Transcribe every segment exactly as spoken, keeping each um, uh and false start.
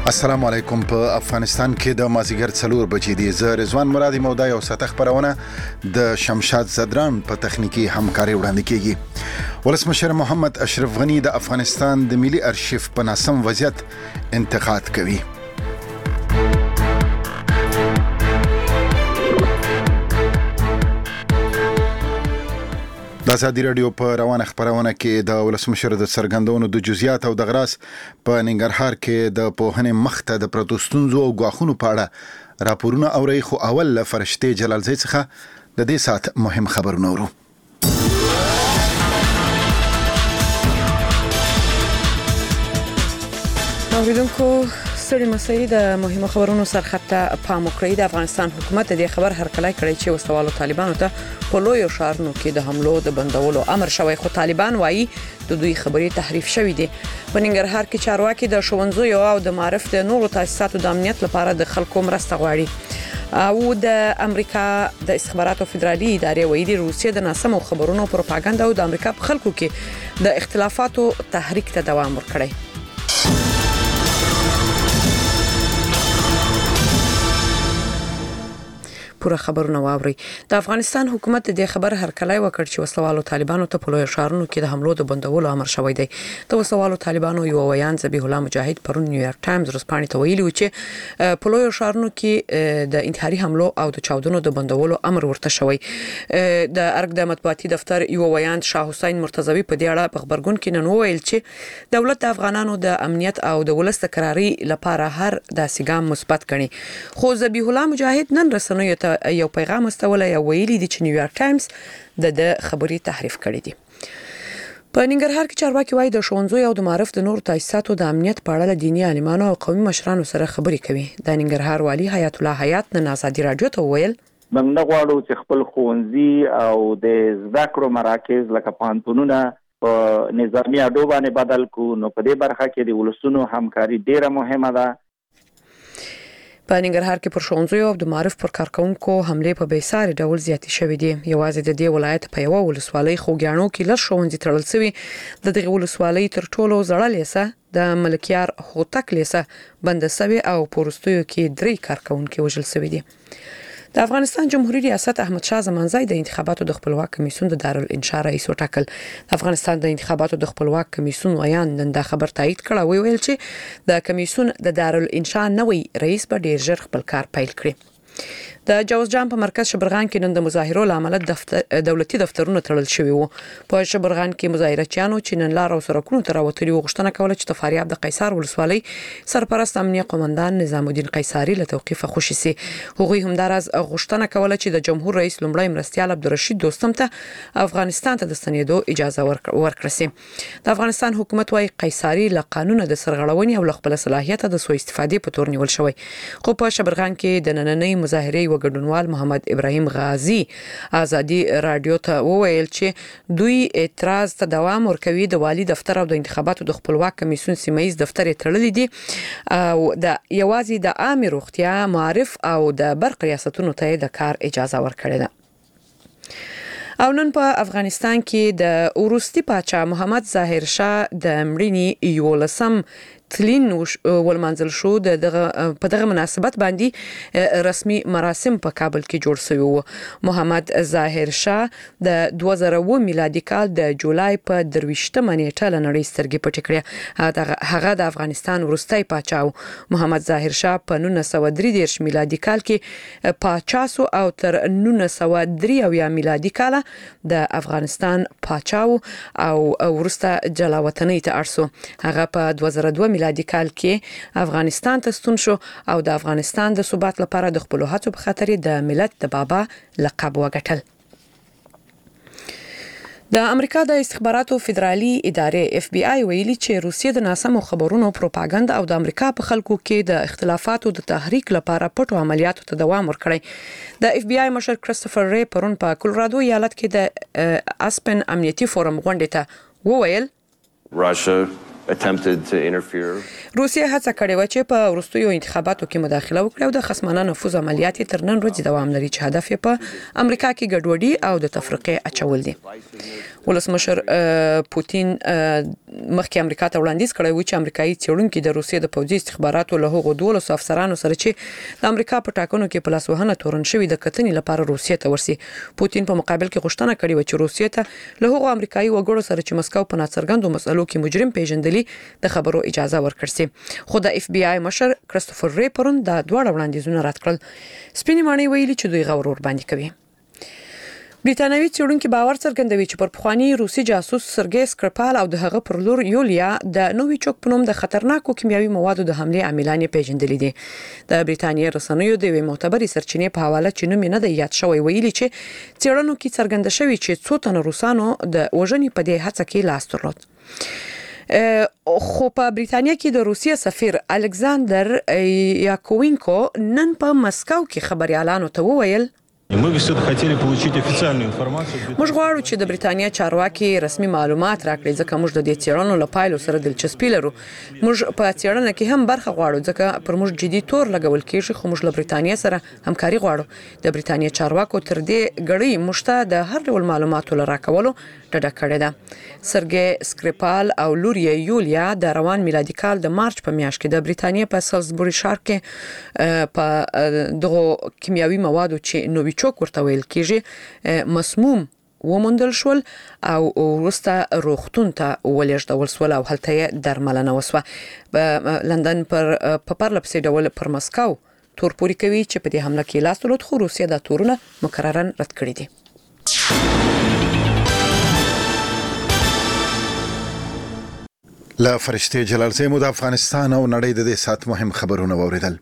السلام علیکم. په افغانستان کې د مازیګر څلور بجې دي. زه رضوان مرادي مودا یو ساعت خبرونه د شمشاد زدران په تخنیکی همکاري وړاندې کیږي. ولسمشر محمد اشرف غنی د افغانستان د ملي ارشیف په ناسم وضعیت انتقاد کوي. د ازادي رادیو په روانه خبرونه کې د ولسمشر د سرګندونو د جزئیات او د غراس په ننګرهار کې د پوهنې مخته د پروتستونزو او غواخونو پاړه راپورونه اوري. خو اول له فرشته جلال زئی څخه د دې سات مهم خبرونه ورو. اوریدونکو ستړي مسئلې د مهمو خبرونو سرخطه پام وکړئ. د افغانستان حکومت د خبر هرکلی کړی چې وسوالو طالبانو ته په لویو ښارونو کې د حملو د بندولو امر شوی، خو طالبان وایي د دوی خبرې تحریف شوې دي. په ننګرهار کې چارواکي د ښوونځیو او د معارف د نورو تاسیساتو د امنیت لپاره د خلکو مرسته غواړي. او د امریکا د استخباراتو فدرالي ادارې وایي روسیه د ناسمو خبرونو پروپاګاندا او د امریکا په خلکو کې د اختلافاتو تحریک ته دوام ورکړي. پوره خبرونه واوري. د افغانستان حکومت د خبر هرکلی وکړ چې وسوالو طالبانو ته په لوی ښارونو کې د حملو د بندولو امر شوی دی. د وسوالو طالبانو یو ویان ذبیح الله مجاهد پرون نیویارک ټایمز ورسپانې ته ویلي و چې په لوی ښارونو کې د انتحاري حملو او د چاودنو د بندولو امر ورته شوی. د ارګ د مطبوعاتي دفتر یو ویان شاه حسین مرتضوی په دې اړه په خبرګون کې نن وویل چې دولت د افغانانو د امنیت او د ولس د قراري لپاره هر داسې ګام مثبت کړي. خو ذبیح الله مجاهد نن رسنیو ته یو پیغام استولی او ویلي دي چې نیویارک ټایمز د د خبري تحریف کړی دي. په ننګرهار کې چارواکي وایي د ښوونځیو او د معارف د نورو تاسیساتو د امنیت په اړه له دیني عالمانو او قومي مشرانو سره خبرې کوي. د ننګرهار والي حیات الله حیات نن ازادي رادیو ته وویل موږ نه غواړو چې خپل ښوونځي او د زده کړو مراکز لکه پوهنتونونه په نظامي اډو باندې بدل کړو. نو په دې برخه کې د ولسونو همکاري ډیره مهمه ده. په ننګرهار کې پر ښوونځیو او د معارف پر کارکونکو حملې په بیساري ډول زیاتې شوې دي. یوازې د دې ولایت په یو ولسوالۍ خوګیاڼو کې لږ ښوونځي تړل شوي. د دغه ولسوالۍ تر ټولو زړه لیسه د ملکیار هوتک لیسه بند شوی او پورستیو کې درې کارکونکو وژل شوي دي. د افغانستان جمهوریت ریاست احمد شاه زمانځای د انتخاباتو د خپلواک کمیسیون د دارالانشا رئیس وټاکل. د افغانستان د انتخاباتو د خپلواک کمیسیون ویان نن دا خبر تایید کړ او ویل چې د کمیسیون د دارالانشا نوې رئیس به ډیر ژر خپل کار پیل کړي. د جوزجان په مرکز شبرغان کې نن د مظاهرو لامل دفتر دولتي دفترونه تړل شوي وو. په شبرغان کې مظاهرچیانو چې نن لار او سرکونو ته راوتلي وو غوښتنه کوله چې د فاریاب د قیصار ولسوالۍ سرپرست امنیه قومندان نظام الدین قیصاری له توقیفه خوشي سي. هغوی همدارز غوښتنه کوله چې د جمهور رئیس لومړی مرستیال عبدالرشید دوستم ته افغانستان ته د ستنېدو اجازه ورکړه سي. د افغانستان حکومت وايي قیصاری له قانون د سرغړونې او خپل صلاحیت د سوء استفادې په تور نیول شوی. خو په شبرغان کې د نننۍ مظاهرې وګډونوال محمد ابراهیم غازی ازادي رادیو ته وویل چې دوی اعتراض ته دوام ورکوي. د والی دفتر او د انتخاباتو د خپلواک کمیسیون سیمایي دفتر تړلې دي او د یوازې د عامه روغتیا معارف او د برق ریاستونو ته د کار اجازه ورکړې ده. او نن په افغانستان کې د وروستي پاچا محمد ظاهر شاه د مړینې یولسم تلین ولمنځل شو. د په دغه مناسبت باندې رسمي مراسم په کابل کې جوړ شوي وو. محمد ظاهر شاه د دوه زره اووه میلادي کال د جولای په درویشتمه نیټه له نړۍ سترګې پټې کړې. هغه د افغانستان وروستی پاچا و. محمد ظاهر شاه په نولس سوه درې دېرش میلادي کال کې پاچا سو او تر نولس سوه درې اویا میلادي کال د افغانستان پاچا و او وروسته جلا وطنۍ ته اړ شو. هغه په دوه زره دوه میلادي کال کې افغانستان ته ستون شو او د افغانستان د ثبات لپاره د خپل هڅو په خاطر د ملت د بابا لقب وګټل. د امریکا د استخباراتو فدرالي ادارې اف بي آی ویلي چې روسیه د ناسمو خبرونو پروپاګاندا او د امریکا په خلکو کې د اختلافاتو د تحریک لپاره پټو عملیاتو ته دوام ورکړي. د اف بي آی مشر کریستوفر ری پرون په کولورادو ایالت کې د اسپن امنیتي فورم غونډې ته وویل Russia attempted to interfere. روسیه هڅه کړې و چې په وروستیو انتخاباتو کې مداخله وکړي او د خصمانه نفوذ عملیات تر نن ورځې دوام لري چې هدف یې په امریکا کې ګډوډي او د تفرقه اچول دي. ولسمشر پوتین مخکې امریکا ته وړاندیز کړی و چې امریکایي څېړونکي د روسیې د پوځي استخباراتو له هغو دولسو افسرانو سره چې د امریکا په ټاکنو کې په لاسوهنه تورن شوي د کتنې لپاره روسیې ته ورسي. پوتین په مقابل کې غوښتنه کړې و چې روسیې ته له هغو امریکایي وګړو سره چې مسکو په ناڅرګندو مسألو کې مجرم پیژندلي د خبرو اجازه ورکړي سي. خو د اف بی آی مشر کرستوفر ری پرون دا دواړه وړاندیزونه رد کړل. سپینې ماڼۍ ویلي چې دوی غور ور باندې کوي. بریټانوي څېړونکي باور څرګندوي چې پر پخوانی روسي جاسوس سرګی سکرپال او د هغه پر لور یولیا د نوویچوک په نوم د خطرناکو کیمیاوي موادو د حمله عاملان پیژندلې دي. د بریټانیا رسنیو د یوې معتبرې سرچینې په حواله چې نوم نه دی یاد شوی ویلي چې څېړنو کې څرګنده شوی چې څو تنه روسانو د وژنې په دې هڅه کې لاس درلود. خو په بریټانیا کې د روسیې سفیر الکساندر یاکوینکو نن په مسکو کې خبريالانو ته وویل Мы все хотели получить официальную информацию. موږ غواړو چې د بریټانیا چارواکي رسمي معلومات راکړي ځکه موږ د دې څېړنو له پایلو سره دلچسپي لرو. موږ په څېړنه کې هم برخه غواړو ځکه پر موږ جدي تور لګول کېږي خو موږ له بریټانیا سره همکاري غواړو. د بریټانیا چارواکو تر دې غړي موږ ته د هر ډول معلوماتو لرا کولو ډډه کړې ده. سرګی سکرپال او لور یې یولیا د روان میلادي کال د مارچ په میاشت کې د بریټانیا په سالزبوري ښار کې په دغه کیمیاوي موادو چې نوویچوک ورته ویل کېږي مسموم وموندل شول او وروسته روغتون ته ولېږدول شول او هلته یې درملنه وسوه. لندن پر په پرله پسې ډول پر مسکو تور پوري کوي چې په دې حمله کې لاس درلود خو روسیه دا تورونه مکررن رد کړي دي. لا فرشته جلال زمو د افغانستان او نړۍ د دې سات مهم خبرونه ووریدل.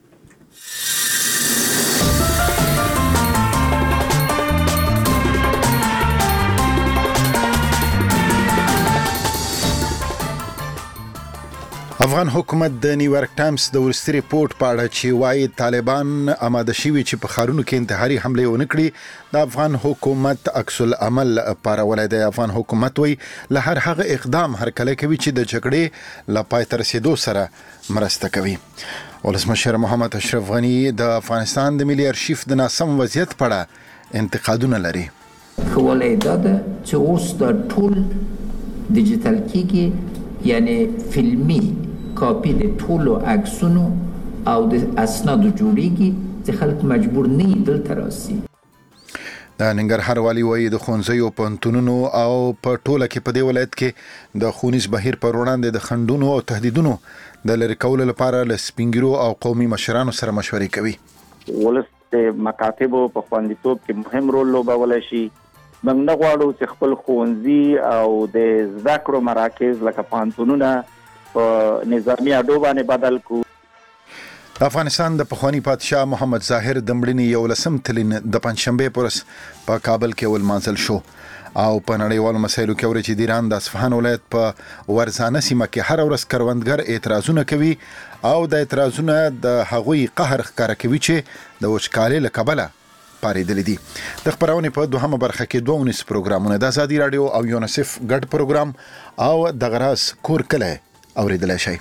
افغان حکومت د نیویارک ټایمز د ورستي ریپورت په اړه چې وايي طالبان آماده شوي چې په خارونو کې انتحاري حمله ونه کړي د افغان حکومت عکس العمل پارولای دی. افغان حکومت وی له هر هغه اقدام هرکله کوي چې د جګړې لا پای ته رسیدو سره مرسته کوي. ولسمشر محمد اشرف غنی د افغانستان د ملي ارشیف د ناسم وضعیت په اړه انتقادونه لري. خولای داده چې اوس د ټول ډیجیټل کیږي یعنی فلمی کاپی د ټولو عکسونو او د اسنادو جوړیږي چې خلک مجبور نه دلته راسي. د ننګرهار والی وایي د ښوونځیو پوهنتونونو او په ټوله کې په دې ولایت کې د ښوونیز بهیر پر وړاندې د خنډونو او تهدیدونو د لرې کولو لپاره له سپینګیرو او قومي مشرانو سره مشورې کوي. ولس د مکاتبو په خوندیتوب کې مهم رول لوبولی شي. موږ نه غواړو چې خپل ښوونځي او د زده کړو مراکز لکه پوهنتونونه په نظامي اډو باندې بدل کړو. افغانستان د پخوانی پادشاه محمد ظاهر د مړینې یولسم تلین د پنځشنبه پر ورځ په کابل کې ولمانځل شو او په نړیوالو مسایلو کې ورچې د ایران د اصفهان ولایت په ورزانه سیمه کې هر ورځ کروندګر اعتراضونه کوي او د اعتراضونه د هغوی قهر ښکاره کوي چې د وچکالۍ له کبله پارېدلې دي. د خبرونې په دوهمه برخه کې دوه ونیس پروګرامونه د ازادي رادیو او یونیسف ګډ پروګرام او د غراس کور کله اوریدلای شي.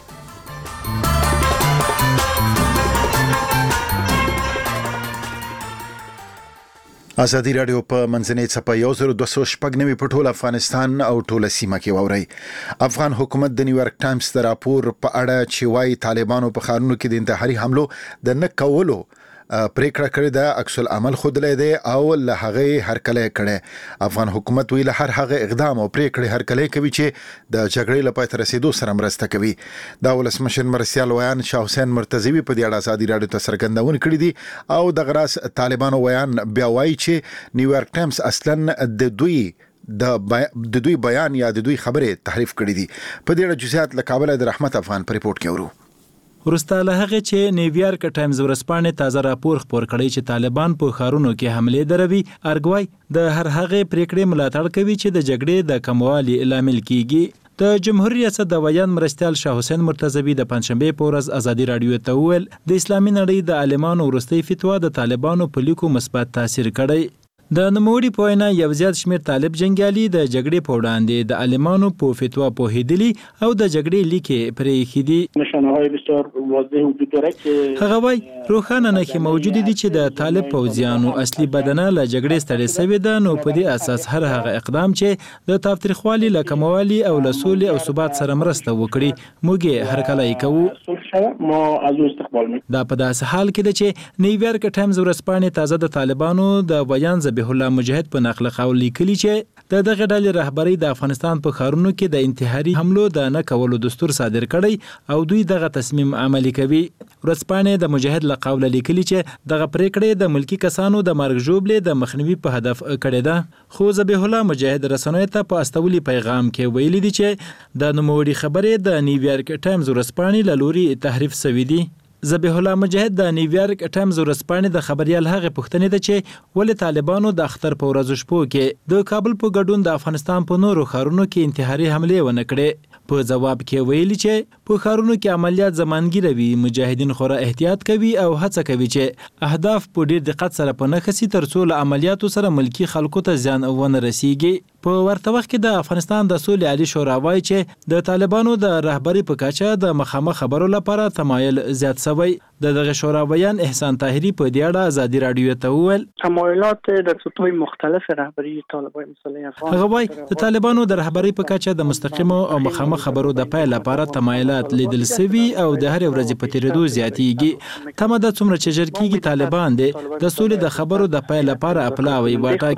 ازادي رادیو په منځنۍ څپه یو زر دوه سوه شپږ نوي په ټول افغانستان او ټوله سیمه کې واورئ. افغان حکومت د نیویارک ټایمز د راپور په اړه چې وايي طالبانو په ښارونو کې د انتحاري حملو د نه کولو پریکړه کړې ده عکس العمل ښودلی دی او له هغې هرکلی کړی. افغان حکومت وی له هر هغه اقدام او پریکړې هرکلی کوي چې د جګړې له پای ته رسیدو سره مرسته کوي. دا ولسمشر مرستیال ویان شاه حسین مرتضوي په دې اړه ازادي رادیو ته څرګندونه کړې دي او د غراس طالبانو ویان بیا وایي چې نیویارک ټایمز اصلا د دوی د دوی بیان یا د دوی خبرې تحریف کړې دي. په دې اړه جزئیات له کابل د رحمت افغان په ریپورت کې ورو. ورسته له هغه چې نیویارک ټایمز ورسپانې تازه راپور خپور کړی چې طالبان په ښارونو کې حملې دروي، ارګوای د هر هغه پریکړې ملاتړ کوي چې د جګړې د کموالي لامل کیږي. د جمهوریت ریاست د ویان مرستیال شاه حسین مرتضوي د پنځشنبه په ورځ ازادي رادیو ته وویل د اسلامي نړۍ د عالمانو ورستۍ فتوا د طالبانو په لیکو مثبت تاثیر کړی. د نوموړي په وینا یو زیات شمېر طالب جنګیالي د جګړې په وړاندې د عالمانو په فتوا پوهېدلي او د جګړې لیکې پرې ایښي دي. نشانه‌های بسیار واضح وجود داره که هغه وایي روښانه نښې موجودې دي چې د طالب پوځیانو اصلي بدنه له جګړې ستړې سوې ده، نو په دې اساس هر هغه اقدام چې د تاوتریخوالي له کموالي او له سولې او ثبات سره مرسته وکړي موږ یې هرکلی کوو. دا په داسې حال کې ده چې نیویارک ټایمز ورځپاڼې تازه د طالبانو د بیان ذبیح الله مجاهد په نقل قول لیکلي چې د دغه ډلې رهبرۍ د افغانستان په ښارونو کې د انتحاري حملو د نه کولو دستور صادر کړی او دوی دغه تصمیم عملي کوي. ورځپاڼې د مجاهد له قوله لیکلي چې دغه پریکړې د ملکی کسانو د مرګ ژوبلې د مخنیوي په هدف کړې ده. خو ذبیح الله مجاهد رسنیو ته په استولي پیغام کې ویلي دي چې د نوموړي خبرې د نیویارک ټایمز ورځپاڼې له لوري تحریف شوې دي. ذبیح الله مجاهد د نیویارک ټایمز ورځپاڼې د خبریال هغه پوښتنې ده چې ولې طالبانو د اختر په ورځو شپو کې د کابل په ګډون د افغانستان په نورو ښارونو کې انتحاري حملې ونه کړې. په جواب کې ویلي چې په ښارونو کې عملیات زمانګیره وي، مجاهدین خورا احتیاط کوي او هڅه کوي چې اهداف په ډیر دقت سره په نښه سي ترڅو له عملیاتو سره ملکی خلکو ته زیان ونه رسیږي. په ورته وخت کې د افغانستان د سولې عالی شورا وایي چې د طالبانو د رهبرۍ په کچه د مخامخ خبرو لپاره تمایل زیات شوی. د دغه شورا بیان احسان طاهری په دې اړه ازادي رادیو ته وویل تمایلات در سطوح مختلف رهبری طالبان مثلا افغان هغه وایي د طالبانو د رهبرۍ په کچه د مستقیمو او مخامخ خبرو د پای لپاره تمایلات لیدل شوي او د هر ورځې په تیریدو زیاتیږي. تمه ده څومره چې ژر کېږي طالبان د سولې د خبرو د پای لپاره اپلاوي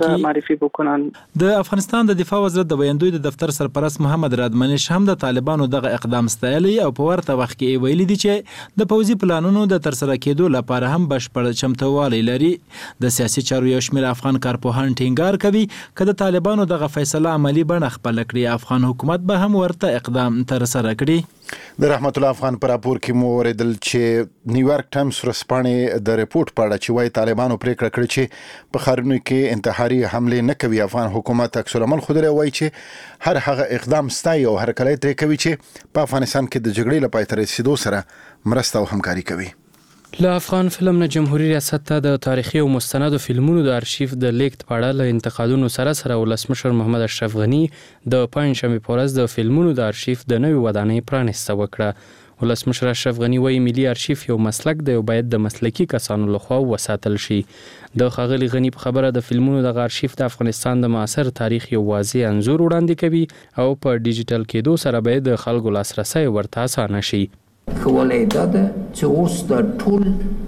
وټاکي. د افغانستان د دفاع وزارت د ویاندوی د دفتر سرپرست محمد رادمنش هم د طالبانو دغه اقدام ستایلی او په ورته وخت کې ویلي دي چې د پوځي پلانونو د ترسره کېدو لپاره هم بشپړ چمتووالی لري. د سیاسي چارو یو شمېر افغان کارپوهان ټینګار کوي که د طالبانو دغه فیصله عملی بڼه خپله کړي افغان حکومت به هم ورته اقدام ترسره کړي. د رحمت الله افغان پر راپور کې مو اوریدل چې نیویارک ټایمز ورځپاڼې د ریپورت په اړه چې وايي طالبانو پریکړه کړې چې په ښارونو کې انتحاري حملې نه کوي. افغان حکومت عکس العمل خوده وایي چې هر هغه اقدام ستایي او هرکلی ترې کوي چې په افغانستان کې د جګړې له پای ته رسیدو سره مرسته او همکاري کوي. له افغان فلم نه جمهوریت ریاست ته د تاریخي او مستندو فلمونو د ارشیف د لیکت په اړه له انتقادونو سره سره ولسمشر محمد اشرف غنی د پنځشنبه په ورځ د فلمونو د ارشیف د نوې ودانۍ پرانیسته وکړه. ولسمشر اشرف غنی وایي ملي ارشیف یو مسلک دی او باید د مسلکي کسانو لخوا وساتل شي. د ښاغلي غنی په خبره د فلمونو د ارشیف د افغانستان د معاصر تاریخ یو واضح انځور وړاندې کوي او په ډیجیټل کېدو سره باید د خلکو لاسرسی ورته اسانه شي. خواله داده چې اوس د ټول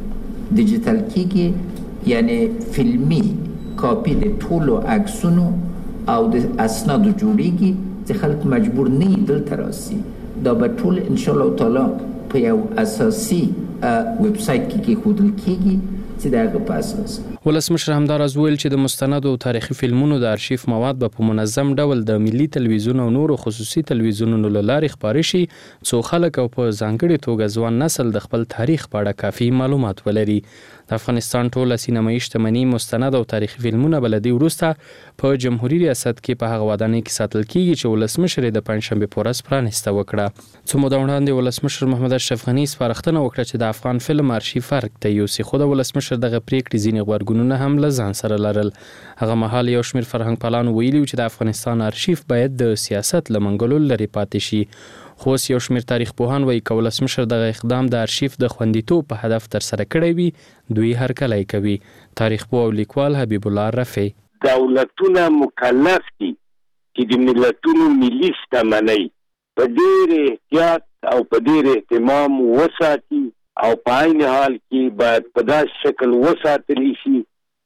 ډیجیټل کېږي، یعنی فلمی کاپی د ټولو عکسونو او د اسنادو جوړیږي چې خلک مجبور نه دلته راسي. دا به ټول ان شاء الله تعالی په یو اساسي ویب سایت کې کېښودل کېږي چې دغه په اساس ولسمشر همداراز ویل چې د مستندو او تاریخي فلمونو د ارشیف مواد به په منظم ډول د ملي تلویزیون او نورو خصوصي تلویزیونونو له لارې خپاره شي څو خلک او په ځانګړې توګه ځوان نسل د خپل تاریخ په اړه کافي معلومات ولري. د افغانستان ټوله سینمایي شتمني مستند او تاریخي فلمونه به له دې وروسته په جمهوریت ریاست کې په هغه ودانۍ کې ساتل کېږي چې ولسمشر یې د پنجشنبې په ورځ پرانیسته وکړه. څو موده وړاندې ولسمشر محمد اشرف غني سپارښتنه وکړه چې د افغان فلم ارشیف ارګ ته یوسي، خو د ولسمشر دغه پریکړې ځینې غبرګونونه هم له ځان سره لرل. هغه مهال یو شمېر فرهنګ پالانو ویلي چې د افغانستان ارشیف باید د سیاست له منګلو لرې پاتې شي. خو یو شمېر تاریخ پوهان وایي که ولسمشر دغه اقدام د ارشیف د خوندیتوب په هدف ترسره کړی وي دوی هرکلی کوي. تاریخ پوه او لیکوال حبیب الله رفیع دولتونه مکلف دي چې د ملتونو ملي شتمنۍ په ډېر احتیاط او په ډېر اهتمام وساتي او په عین حال کې باید په داسې شکل وساتلی شي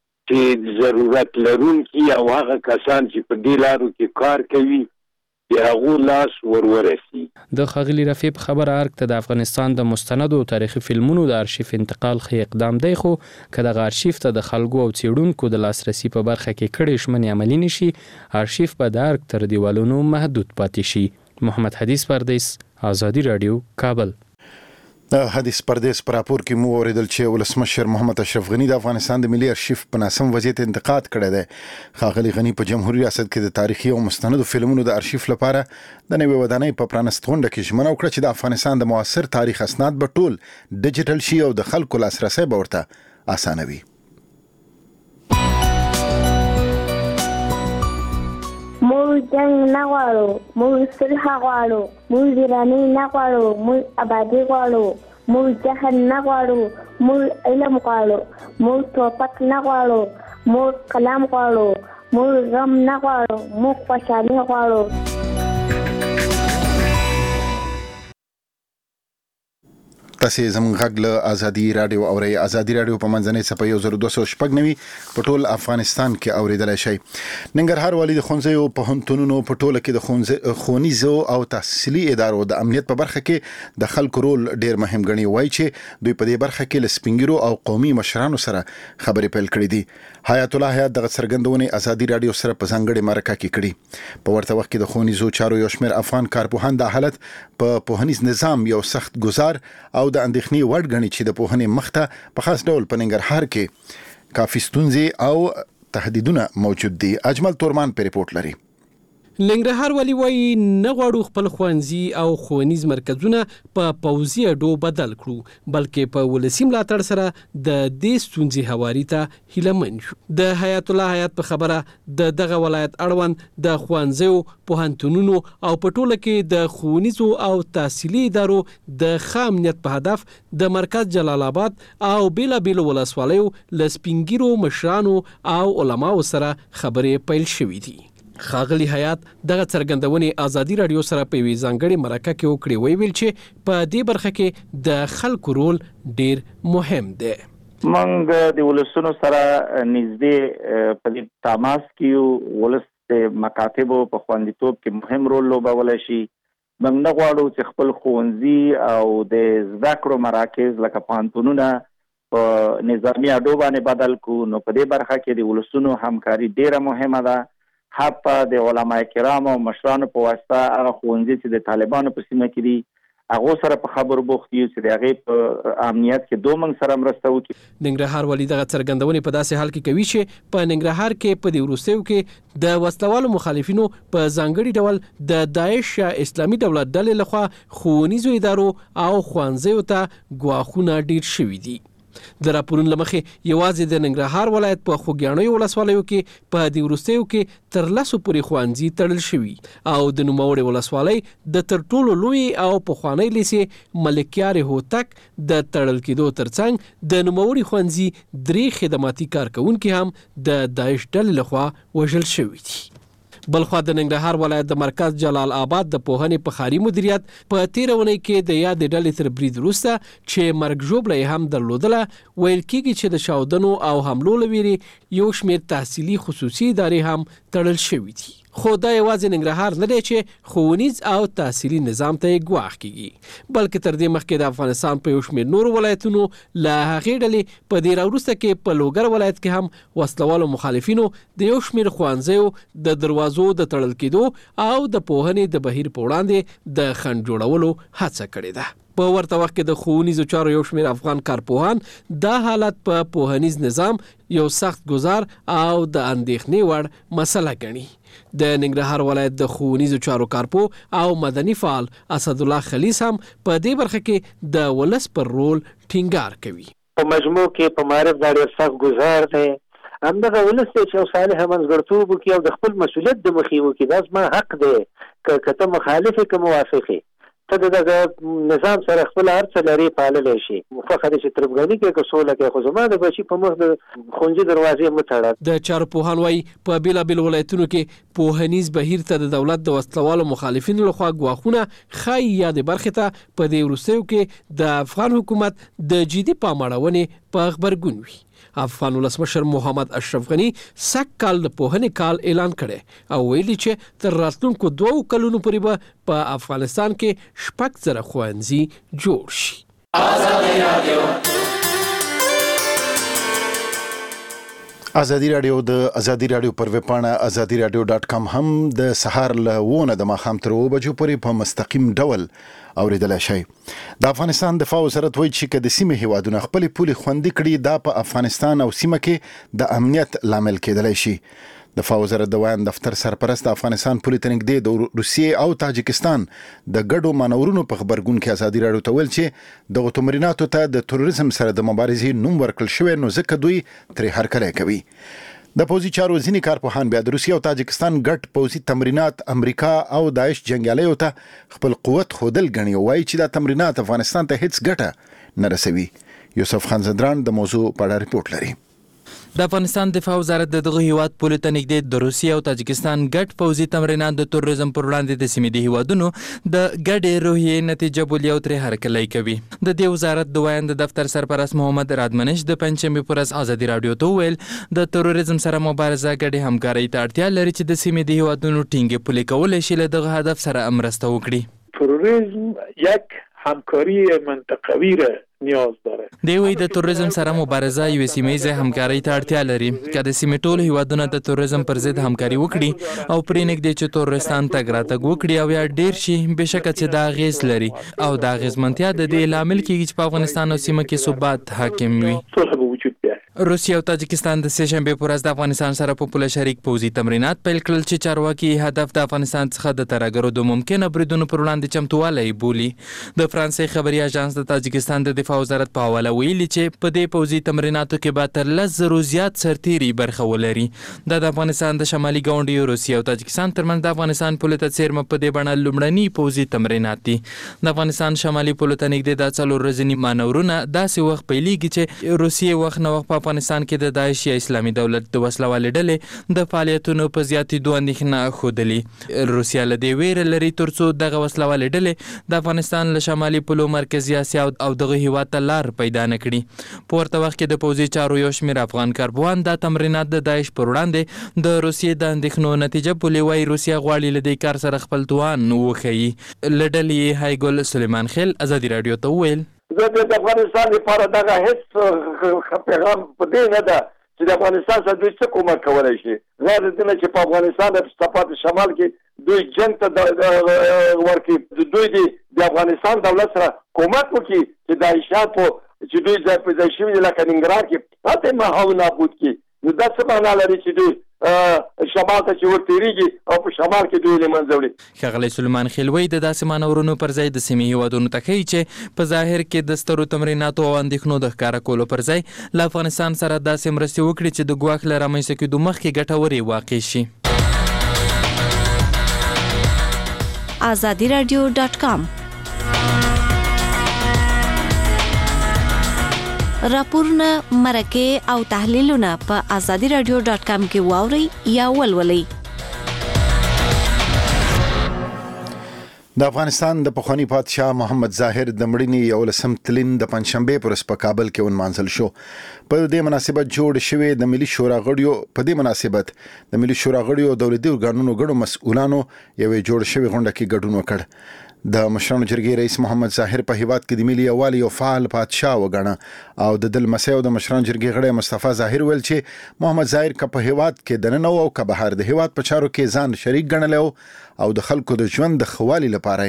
چې ضرورت لرونکي او هغه کسان چې په دې لارو کې کار کوي هغو لاس ورورسي. د ښاغلي رفیع په خبره ارګ ته د افغانستان د مستندو او تاریخي فلمونو د ارشیف انتقال ښه اقدام دی، خو که دغه ارشیف ته د خلکو او څېړونکو د لاسرسي په برخه کې کړې ژمنې عملي نه شي ارشیف به د ارګ تر دیوالونو محدود پاتې شي. محمد حدیث پردیس، آزادي رادیو، کابل. د حدیث پردیس پر راپور کې مو اوریدل چې ولسمشر محمد اشرف غنی د افغانستان د ملي ارشیف په ناسم وضعیت انتقاد کړی دی. ښاغلي غنی په جمهوریت ریاست کې د تاریخي او مستندو فلمونو د ارشیف لپاره د نوې ودانۍ په پرانست غونډه کې ژمنه وکړه چې د افغانستان د معاصر تاریخ اسناد به ټول ډیجیټل شي او د خلکو لاسرسی به ورته اسانه وي. موږ جنگ نه غواړو، موږ صلح غواړو، موږ ویراني نه غواړو، موږ آبادي غواړو، موږ جهل نه غواړو، موږ علم غواړو، موږ توپک نه غواړو، موږ قلم غواړو، موږ غم نه غواړو، موږ خوشحالي غواړو. تاسو زموږ غږ له ازادي رادیو اورئ. ازادي رادیو په منځنۍ صفحه یو زر دوه سوه شپږ نوي په ټول افغانستان کې اوریدلای شئ. ننګرهار والي د ښوونځیو پوهنتونونو په ټوله کې د ښوونیزو او تحصیلي ادارو د امنیت په برخه کې د خلکو رول ډیر مهم ګڼي. وایي چې دوی په دې برخه کې له سپینګیرو او قومي مشرانو سره خبرې پیل کړې دي. حیات الله حیات دغه څرګندونې ازادي رادیو سره په ځانګړې مرکه کې کړي. په ورته وخت کې د ښوونیزو چارو یو شمېر افغان کارپوهان د حالت په پوهنیز نظام یو سخت گزار او د اندېښنې وړ ګڼي چې د پوهنې مخته په خاص ډول په ننګرهار کې کافي ستونزې او تهدیدونه موجود دي. اجمل تورمان په ریپورت لري. ننګرهار والی وایي نه غواړو خپل ښوونځي او ښوونیز مرکزونه په پوځي اډو بدل کړو، بلکې په ولسي ملاتړ سره د دې ستونزې هواري ته هیلهمن شو. د حیات الله حیات په خبره د دغه ولایت اړوند د ښوونځیو، پوهنتونونو او په ټوله کې د ښوونیزو او تحصیلي ادارو د ښه امنیت په هدف د مرکز جلال آباد او بیلابیلو ولسوالیو له سپینګیرو مشرانو او علماو سره خبرې پیل شوې دي. خاغلی حیات دغه څرګندونې ازادي رادیو سره په وی ځانګړي مرکه کې وکړي. وی ویل چې په دې برخه کې د خلکو رول ډیر مهم دی. موږ د ولسونو سره نږدې په دې تماس کې ولس د مکاتبو په خوندیتوب کې مهم رول لوبولی شي. موږ نه غواړو چې خپل ښوونځي او د زده کړو مراکز لکه پوهنتونونه په نظامي اډو باندې بدل کړو. نو په دې برخه کې د ولسونو همکاري ډیره مهمه ده. حتی د علماء کرام او مشرانو په واسطه هغه ښوونځي چې د طالبانو په سیمه کې دي هغه سره په خبرو بوخت یو چې د هغې په امنیت کې دوه موږ سره مرسته وکړي. ننګرهار والي دغه څرګندونې په داسې حال کې کوي چې په ننګرهار کې په دې وروستیو کې د وسلوالو مخالفینو په ځانګړي ډول د داعش اسلامي دولت ډلې لخوا ښوونیزو ادارو او ښوونځیو ته ګواښونه ډیر شوي دي. د راپورونو لمخې یوازې د ننګرهار ولایت په خوږیاڼیو ولسوالیو کې په دې وروستیو کې تر لسو پورې ښوونځي تړل شوي او د نوموړې ولسوالۍ د تر ټولو لوی او پخوانی لیسې ملکیار هوتک د تړل کېدو ترڅنګ د نوموړي ښوونځي درې خدماتي کارکونکي هم د داعش ډلې لخوا وژل شوي دي. بلخوا د ننګرهار ولایت د مرکز جلال آباد د پوهنې په ښاري مدیریت په تیره اونۍ کې د یادې ډلې تر برید وروسته چې مرګ ژوبله هم درلودله، ویل کېږي چې د چاودنو او حملو له ویرې یو شمېر تحصیلي خصوصي ادارې هم تړل شوي دي. خو دا یوازې ننګرهار نه دی چې ښوونیز او تحصیلي نظام ته یې ګواښ کېږي، بلکې تر دې مخکې د افغانستان په یو شمېر نورو ولایتونو له هغې ډلې په دې راوروسته کې په لوګر ولایت کې هم وسلوالو مخالفینو د یو شمېر ښوونځیو د دروازو د تړل کېدو او د پوهنې د بهیر په وړاندې د خنډ جوړولو هڅه کړې ده. په ورته وخت کې د ښوونیزو چارو یو شمېر افغان کارپوهان دا حالت په پوهنیز نظام یو سخت گزار او د اندېښنې وړ مسله ګڼي. د ننګرهار ولایت د ښوونیزو چارو کارپو او مدني فعال اسدالله خلیس هم په دې برخه کې د ولس پر رول ټینګار کوي. په مجموع کې په معرف دا ډېر سخت گزار دی. همدغه ولس دی چې یو صالح منځګړیتوب وکړي او د خپل مسؤلیت د مخې وکړي. دا زما حق دی که ته مخالف یې که موافق یې. ته دغه نظام سره خپل هر څه لري پاللی شي. خوښه ده چې تربګني کوي که سوله کوي، خو زما د بچي په مخ د ښوونځي دروازې مه تړه. د چارو پوهان وایي په بېلابېلو ولایتونو کې پوهنیز بهیر ته د دولت د وسلوالو مخالفینو لخوا ګواښونه ښایي یادې برخې ته په دې وروستیو کې د افغان حکومت د جدي پام اړونې په غبرګون وي. افغان ولسمشر محمد اشرف غني سږ کال د پوهنې کال اعلان کړی او ویلي چې تر راتلونکو دوو کلونو پورې به په افغانستان کې شپږ زره ښوونځي جوړ شي. ازادي رادیو ازادي رادیو د ازادي رادیو پر ویب پاڼه ازادي رادیو ډاټ کام هم د سهار له ونه د ماښام تر اوه بجو پورې په مستقیم ډول اوریدلای شئ. د افغانستان دفاع وزارت وایي چې که د سیمې هیوادونه خپلې پولې خوندي کړي دا په افغانستان او سیمه کې د امنیت لامل کېدلی شي. دفاع وزارت د ویان دفتر سرپرست د افغانستان پولې ته نږدې د روسیې او تاجکستان د ګډو مانورونو په خبرګون کې ازادي راډیو ته ویل چې دغو تمریناتو ته د تروریزم سره د مبارزې نوم ورکړل شوی، نو ځکه دوی ترې هرکلی کوي. د پوځي چارو ځینې کارپوهان بیا د روسیې او تاجکستان ګډ پوځي تمرینات امریکا او داعش جنګیالیو ته خپل قوت ښودل ګڼي او وایي چې دا تمرینات افغانستان ته هیڅ ګټه نه رسوي. یوسف خان زدران د موضوع په اړه ریپورت لري. د افغانستان دفاع وزارت د دغه هیواد پولو ته نږدې د روسیې او تاجکستان ګډ پوځي تمرینات د تروریزم پر وړاندې د سیمې د هیوادونو د ګډې روحیې نتیجه بولي او ترې هرکلی کوي. د دې وزارت د وایند دفتر سرپرست محمد رادمنش د پنجشنبې په ورځ ازادي راډیو ته وویل د تروریزم سره مبارزه ګډې همکارۍ ته اړتیا لري چې د سیمې د هیوادونو ټینګې پولې کولی شي له دغه هدف سره مرسته وکړي. تروریزم یک همکاری منطقوی را نیاز داره. دی وی د تروریزم سره مبارزه یو سیمه‌ایزه همکارۍ ته اړتیا لري. که د سیمې ټول هیوادونه د تروریزم پر ضد همکاري وکړي او پرې نږدې چې تروریستان تګ راتګ وکړي او یا ډیر شي، بشکه چې دا اغیز لري او دا اغیزمنتیا د دې لامل کیږي چې په افغانستان او سیمه کې ثبات حاکم وي. روسیه او تاجکستان د سه شنبې په ورځ د افغانستان سره په پوله شریک پوځي تمرینات پیل کړل چې چارواکي هدف د افغانستان څخه د ترهګرو د ممکنه بریدونو پر وړاندې چمتووالی بولي. د فرانسې خبري اژانس د تاجکستان د دفاع وزارت په حواله ویلي چې په دې پوځي تمریناتو کې به تر لس زرو زیات سرتیري برخه ولري. دا د افغانستان د شمالي ګاونډیو روسیه او تاجکستان ترمنځ د افغانستان پوله ته څیرمه په دې بڼه لومړني پوځي تمرینات دي. د افغانستان شمالي پوله ته نږدې دا څلور ورځني مانورونه داسې وخت پیلېږي چې روسیې وخت نه وخت په افغانستان کې د داعش یا اسلامي دولت د وسلوالې ډلې د فعالیتونو په زیاتېدو اندېښنه ښودلې. روسیه له دې ویره لري ترڅو دغه وسلوالې ډلې د افغانستان له شمالي پولو مرکزي اسیا او دغه هیواد ته لار پیدا نه کړي. په ورته وخت کې د پوځي چارو یو شمېر افغان کارپوهان دا تمرینات د داعش پر وړاندې د روسیې د اندېښنو نتیجه بولي. وایي روسیه غواړي له دې کار سره خپل توان وښیي. له ډلې هایګل سلیمان خیل ازادي راډیو ته وویل زه د افغانستان لپاره دغه هیڅ پیغام په دې نه ده چې د افغانستان سره دوی څه کومک کولی شي، غیر د دې نه چې په افغانستان د صفات شمال کې دوی جنګ ته ورکړي، دوی د افغانستان دولت سره کومک وکړي چې داعشیانو چې دوی ځای په ځای شوي لکه ننګرهار کې هلته مهاو نابود کړي. نو دا څه معنا لري چې دوی شمال ته چې ورتېرېږي او په شمال کې دوی له منځه وړي. ښاغلی سلیمان خیل وایي د داسې مانورونو پر ځای د سیمې هیوادونو ته ښیي چې په ظاهر کې د سترو تمریناتو او اندېښنو د ښکاره کولو پر ځای له افغانستان سره داسې مرستې وکړي چې د ګواښ له رامنځته کېدو مخکې ګټورې واقع شي. آزادي راډیو ډاټ کام راپورونه، مرکې او تحلیلونه په آزادي راډیو ډاټ کام کې واورئ یا ولولئ. د افغانستان د پخوانی پادشاه محمد ظاهر د مړینې یولسم تلین د پنجشنبې پر ورځ په کابل کې ونمانځل شو. په دې مناسبت جوړ شوی د ملي شورا غړیو په دې مناسبت د ملي شورا غړیو دولتي ارګانونو غړو مسؤلانو یوې جوړ شوی غونډه کې ګډون وکړ. د مشرانو جرګې رئیس محمد ظاهر په هیواد کې د ملي یووالي یو فعال پادشاه وګڼه او د دل مسیو د مشرانو جرګې غړی مصطفی ظاهر ویل چې محمد ظاهر که په هیواد کې د ننه او که بهر د هیواد په چارو کې ځان شریک ګڼلی او د خلکو د ژوند د ښه والي لپاره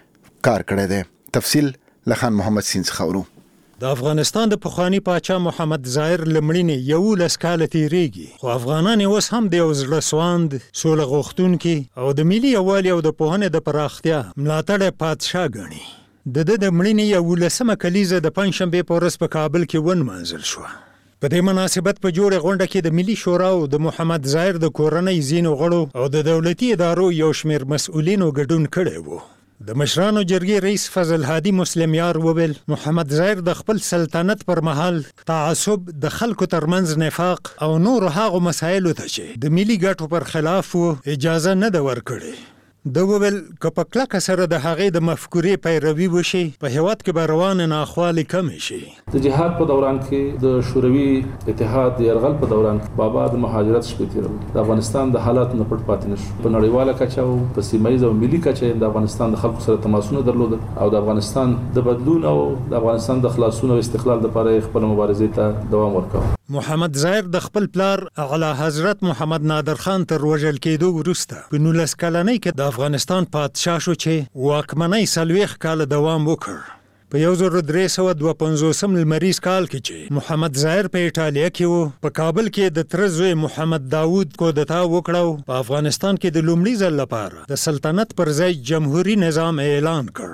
کار کړی دی. تفصیل له خان محمد سین څخه اورو. د افغانستان د پخوانی پاچا محمد ظاهر لمړینې یولس کاله تیریږي، خو افغانان اوس هم د یو زړه سواند، سوله غوښتونکي او د ملي یووالي او د پوهنې د پراختیا ملاتړی پادشاه ګڼي. د ده د مړینې یولسمه کلیزه د پنجشنبې په ورځ په کابل کې ونمانځل شوه. په دې مناسبت په جوړه غونډه کې د ملي شورا او د محمد ظاهر د کورنۍ ځینو غړو او د دولتي ادارو یو شمېر مسؤلینو ګډون کړی وو. د مشرانو جرګې رئیس فضل هادي مسلم یار وویل محمد ظاهر د خپل سلطنت پر مهال تعصب، د خلکو ترمنځ نفاق او نور هغو مسایلو ته چې د ملي ګټو پر خلاف وو اجازه نه ده ورکړې. د وویل که په کلکه سره د هغې د مفکورې پیروي وشي په هیواد کې به روانه ناخوالې کمې شي. د جهاد په دوران کې د شوروي اتحاد د یرغل په دوران کې بابا د مهاجرت شپې تېرولې. د افغانستان د حالاتو نه پټ پاتې نه شو. په نړیواله کچه او په سیمه ییزه او ملي کچه د افغانستان د خلکو سره تماسونه درلودل او د افغانستان د بدلون او د افغانستان د خلاصون او استقلال لپاره خپل مبارزې ته دوام ورکاوه. محمد ظاهر د خپل پلار اعلی حضرت محمد نادر خان تر وژل کېدو وروسته په نولس کلنۍ کې د افغانستان پادشاه شو چې واکمنۍ څلوېښت کاله دوام وکړ. په یو زر درې سوه دوه پنځوسم لمریز کال کې چې محمد ظاهر په ایټالیا کې و، په کابل کې د تره زوی محمد داود کودتا وکړه. په افغانستان کې د لومړي ځل لپاره د سلطنت پر ځای جمهوریت نظام اعلان کړ.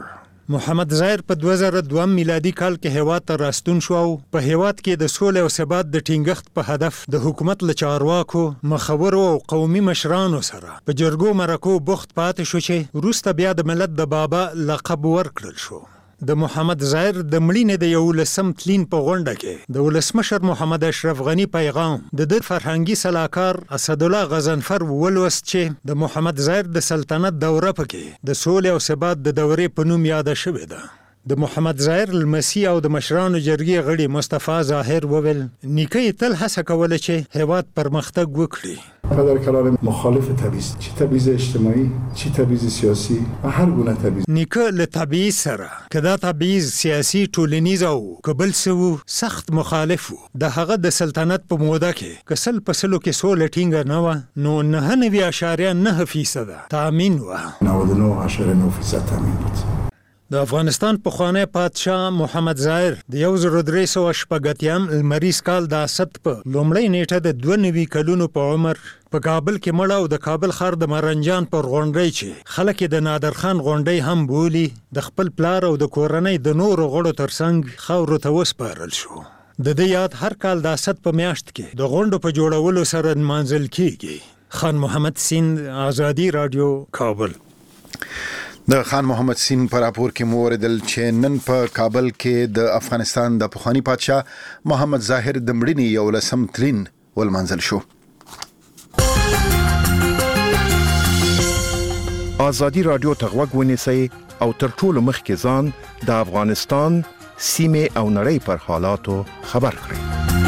محمد ظاهر په دوه زره دوه میلادي کال کې هیواد ته راستون شو او په هیواد کې د سولې او ثبات د ټینګښت په هدف د حکومت له چارواکو، مخورو او قومي مشرانو سره په جرګو مرکو بوخت پاتې شو چې وروسته بیا د ملت د بابا لقب ورکړل شو. د محمد ظاهر د مړینې د یولسم تلین په غونډه کې د ولسمشر محمد اشرف غنی پیغام د د فرهنګي سلاکار اسدالله غضنفر ولوست چې د محمد ظاهر د سلطنت دوره پکې د سولې او ثبات د دورې په نوم یاد شوې ده. د محمد ظاهر لمسی او د مشرانو جرګې غړي مصطفی ظاهر وویل نیکه تل هڅه کوله چې هیواد پرمختګ وکړي. پدر کلان مخالف تبعیض، چی تبعیض اجتماعی، چی تبعیض سیاسی و هر گونه تبعیض. نیکه له تبعیض سره کدا تبعیض سیاسی، ټولنیز او قبل سو سخت مخالف و. د هغه د سلطنت په موده کې کسل پسلو کې سولې ټینګه نه و نو نه نوي اشاریه نه فیصد تامین و. نود و نه اشاریه نه فیصد تامین بود. د افغانستان پخوانی پادشاه محمد ظاهر د یو زر درې سوه شپږ لمریز کال د اسد په لومړۍ نیټه د دوه نوي کلونو په عمر په کابل کې مړ او د کابل ښار د مرنجان پر غونډۍ چې خلک د نادر خان غونډۍ هم بولي د خپل پلار او د کورنۍ د نورو غړو ترڅنګ خاورو ته وسپارل شو. د دې یاد هر کال د اسد په میاشت کې د غونډو په جوړولو سره نمانځل کیږي. خان محمد سیند، آزادی رادیو، کابل. د خان محمد سین پر راپور کې مو اوریدل چې نن په کابل کې د افغانستان د پخوانی پادشاه محمد ظاهر د مړینې یولسم تلین ولمانځل شو. آزادی رادیو ته غوږ ونیسئ او تر ټولو مخکې ځان د افغانستان سیمې او نړۍ پر حالاتو خبر کړئ.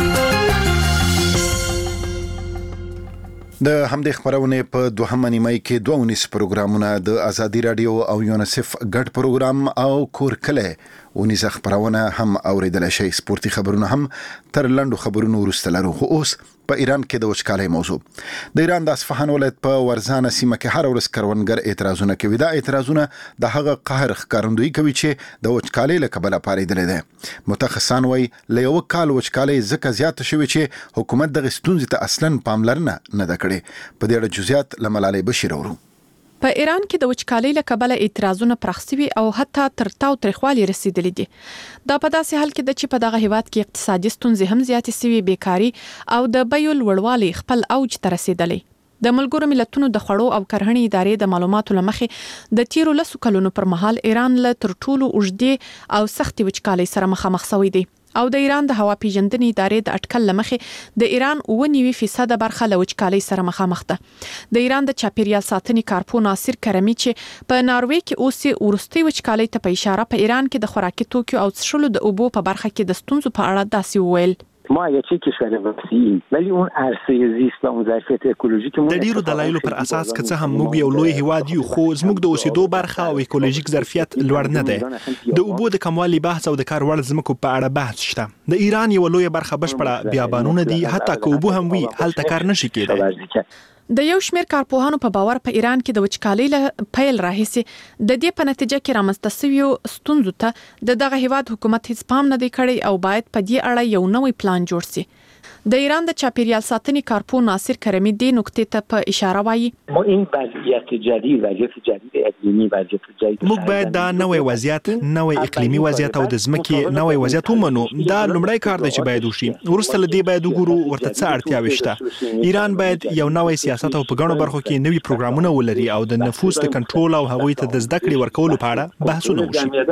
د همدې خبرونه په دوهمه نیمه کې دوه ونیس پروګرامونه د آزادی رادیو او یونیسف ګډ پروګرام او کور کله ونیس خبرونه هم اوریدل شي. سپورتي خبرونه هم تر لندو خبرونو وروسته لرو. خو اوس په ایران کې د وچکالۍ موضوع. د ایران د اصفهان ولایت په ورزانه سیمه کې هر ورځ کروندګر اعتراضونه کوي. دا اعتراضونه د هغه قهر ښکارندویي کوي چې د وچکالۍ له کبله پارېدلې ده. متخصصان وایي له یو کال وچکالۍ ځکه زیاته شوې چې حکومت دغه ستونزې ته اصلاً پاملرنه نه ده کړې. په دې اړه جزئیات له ملالۍ بشیر اورو. په ایران کې د وچکالۍ له کبله اعتراضونه پراخ شوي او حتی تر تاو تریخوالي رسیدلي دي. دا په داسې حال کې ده چې په دغه هیواد کې اقتصادي ستونزې هم زیاتې شوي، بیکاري او د بیو لوړوالی خپل اوج ته رسیدلی. د ملګرو ملتونو د خوړو او کرهڼې ادارې د معلوماتو لمخې د تیرو لسو کلونو پر مهال ایران له تر ټولو اوږدې او سختې وچکالۍ سره مخامخ شوی دی او د ایران د هوا پیژندنې ادارې د اټکل لمخې د ایران اوه نوي فیصد برخه له وچکالۍ سره مخامخ ده. د ایران د چاپیریال ساتنې کارپو ناصر کرمی چې په ناروې کې اوس ورستي وچکالۍ ته په اشاره په ایران کې د خوراکي توکو او څښلو د اوبو په برخه کې د ستونزو په اړه داسې وویل: ما اگرچه کشور وسیعیم ولی اون عرصه زیست و اون ظرفیت اکولوژیکمون د ډیرو دلایلو پر اساس که څه هم موږ یو لوی هیواد یو خو زموږ د اوسېدو برخه او اکولوژیک ظرفیت لوړ نه ده. د اوبو د کموالي بحث او د کار وړ ځمکو په اړه بحث شته. د ایران یو لوی برخه بشپړه بیابانونه دي، حتی که اوبو هم وي هلته کار نشي کېدای. د یو شمېر کارپوهانو په باور په ایران کې د وچکالۍ له پیل راهیسې د دې په نتیجه کې رامنځته شویو ستونزو ته د دغه هیواد حکومت هیڅ پام نه دی کړی او باید په دې اړه یو نوی پلان جوړ شي. د ایران د چاپیریال ساتنې کارپو ناصر کرمی دې نکتې ته په اشاره وایي: ما این وضعیت جدید وضعیت جدید اقلیمی وضعیت جدید موږ باید دا نوې وضعیت، نوې اقلیمي وضعیت او د ځمکې نوې وضعیت ومنو. دا لومړی کار دی چې باید وشي. وروسته له دې باید وګورو ورته څه اړتیاوې شته. ایران باید یو نوی سیاست او په ګڼو برخو کې نوي پروګرامونه ولري او د نفوس د کنټرول او هغوی ته د زده کړې ورکولو په اړه بحثونه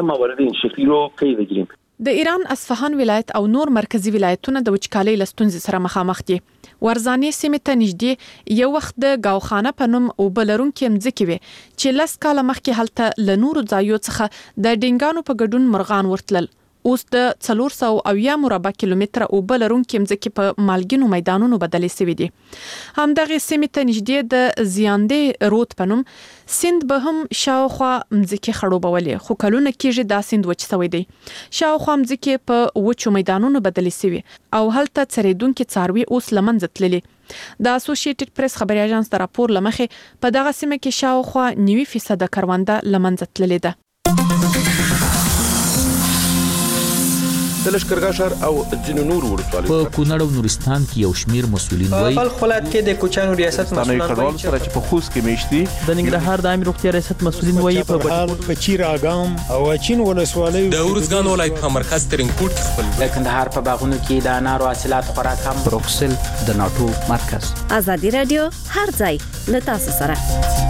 وشي. د ایران اصفهان ولایت او نور مرکزی ولایتونه د وچکالۍ له ستونزې سره مخامخ دي. ورزانې سیمې ته نږدې یو وخت د گاوخانه په نوم اوبه لرونکې مځکې وې چې لس کاله مخکې هلته له نورو ځایو څخه د ډینګانو په ګډون مرغان ورتلل. اوس د څلور سوه اویا مربع کیلومتره اوبه لرونکې مځکې په مالګینو میدانونو بدلې شوي دي. همدغې سیمې ته نږدې د زیاندې رود په نوم سیند به هم شاوخوا مځکې خړوبولې، خو کلونه کېږي دا سیند وچ شوی دی. شاوخوا مځکې په وچو میدانونو بدلې شوي او هلته څریدونکې څاروي اوس له منځه تللي. د اسوسییټډ پریس خبري اژانس د راپور له مخې په دغه سیمه کې شاوخوا نوي فیصد کرونده له منځه تللې ده. د لشکرګاه ښار او ځینو نورو ولسوالیو په کونړ او نورستان کې یو شمیر مسؤلین وایي په بلخ ولایت کې د کوچیانو ریاست مسؤلان وایي سره چې په خوست کې میشتي د ننګرهار د عامه روغتیا ریاست مسؤلین وایي په بهال په چیر اګام او اچین ولسوالیو د ورزګان ولایت په مرکز ترینکوټ خپل د کندهار په باغونو کې د انارو حاصلات خورا کم. بروکسل د ناتو مرکز. ازادي رادیو هر ځای له تاسو سره.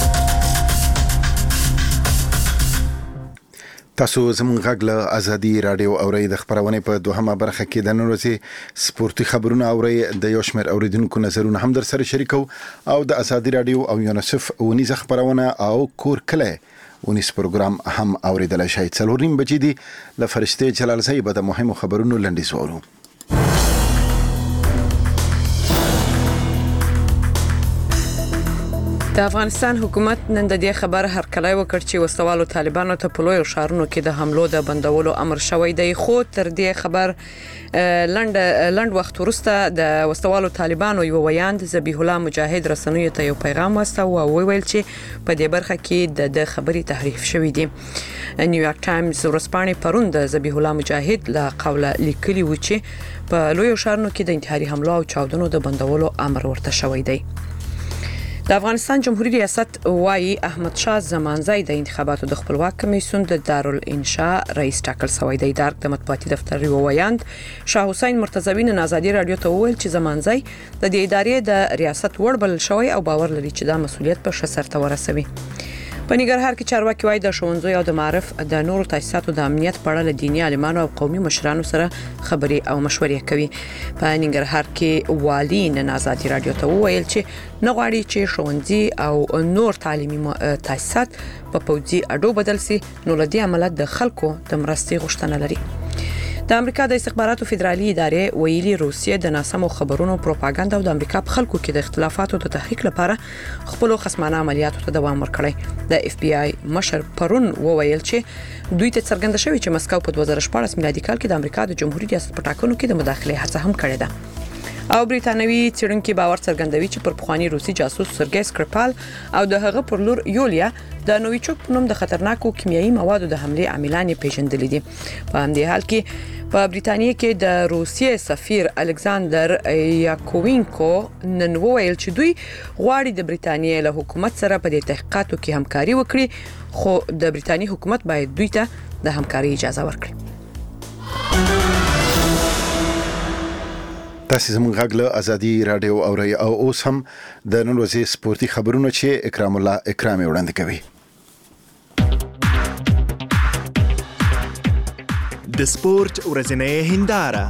تاسو زموږ غږ له ازادي رادیو اورئ. د خبرونې په دوهمه برخه کې د نن ورځې سپورتي خبرونه اورئ. د یو شمېر اوریدونکو نظرونه هم در سره شریکو او د ازادي رادیو او یونیسف ونیزه خبرونه او کور کله ونیس پروګرام هم اوریدل شي. څلور نیم بجې دي. له فرشته جلال زئی به د مهمو خبرونو لنډیز وورو. د افغانستان حکومت نن د دې خبر هرکلی وکړ چې وسوالو طالبانو ته په لویو ښارونو کې د حملو د بندولو امر شوی دی، خو تر دې خبر لند لند وخت وروسته د وسوالو طالبانو یو ویاند ذبیح الله مجاهد رسنیو ته یو پیغام واستاوه او ویل چې په دې برخه کې د خبري تحریف شوی دی. نیویارک ټایمز ورځپاڼې پرون د ذبیح الله مجاهد له قوله لیکلي و چې په لویو ښارونو کې د انتحاري حملو او چاودنو د بندولو امر ورته شوی دی. د افغانستان جمهوریت ریاست وايي احمد شاه زمانزی د انتخاباتو د خپلواک کمیسیون د دارالانشاء رئیس ټاکل شوی دی. د مطبوعاتي دفتر یو ویاند شاه حسین مرتضوی نن ازادي رادیو ته وویل چې زمانزی د دې ادارې د ریاست وړ بل شوی او باور لري چې دا مسؤلیت په ښه سرته ورسوي. په ننګرهار کې چارواکي وايي د ښوونځیو او د معارف د نورو تاسیساتو د امنیت په اړه له دیني عالمانو او قومي مشرانو سره خبري او مشورې کوي. په ننګرهار کې والي نن ازادي رادیو ته وویل چې نه غواړي چې ښوونځي او نور تعلیمي تاسیسات په پوځي اډو بدل سي، نو له دې عمله د خلکو د مرستې غوښتنه لري. د امریکا د استخباراتو فدرالي ادارې ویلي روسیه د ناسمو خبرونو پروپاګاندا او د امریکا په خلکو کې د اختلافاتو د تحریک لپاره خپل خصمانه عملیاتو ته دوام ورکړی. د اف بی آی مشر پرون وویل چې دوی ته څرګنده شوی چې مسکو په دوه زره شپاړس میلادي کال کې د امریکا د جمهوریت ریاست په ټاکنو کې د مداخله هڅه هم کړې ده. او بریتانوي څېړونکي باور څرګندوي چې پر پخوانی روسي جاسوس سرګی سکرپال او د هغه پر لور یولیا د نوویچوک په نوم د خطرناکو کیمیاوي موادو د حمله عاملان پیژندل دي. په همدې حال کې په بریتانیا کې د روسیې سفیر الکساندر یاکووینکو نن وویل چې دوی غواړي د بریتانیا له حکومت سره په دې تحقیقاتو کې همکاري وکړي، خو د بریتانیا حکومت باید دوی ته د همکاري اجازه ورکړي. تاسو زموږ غږ له ازادي رادیو اورئ او اوس هم د نن ورځې سپورتي خبرونه چې اکرام الله اکرامي وړاندې کوي. د سپورت ورځنۍ هنداره.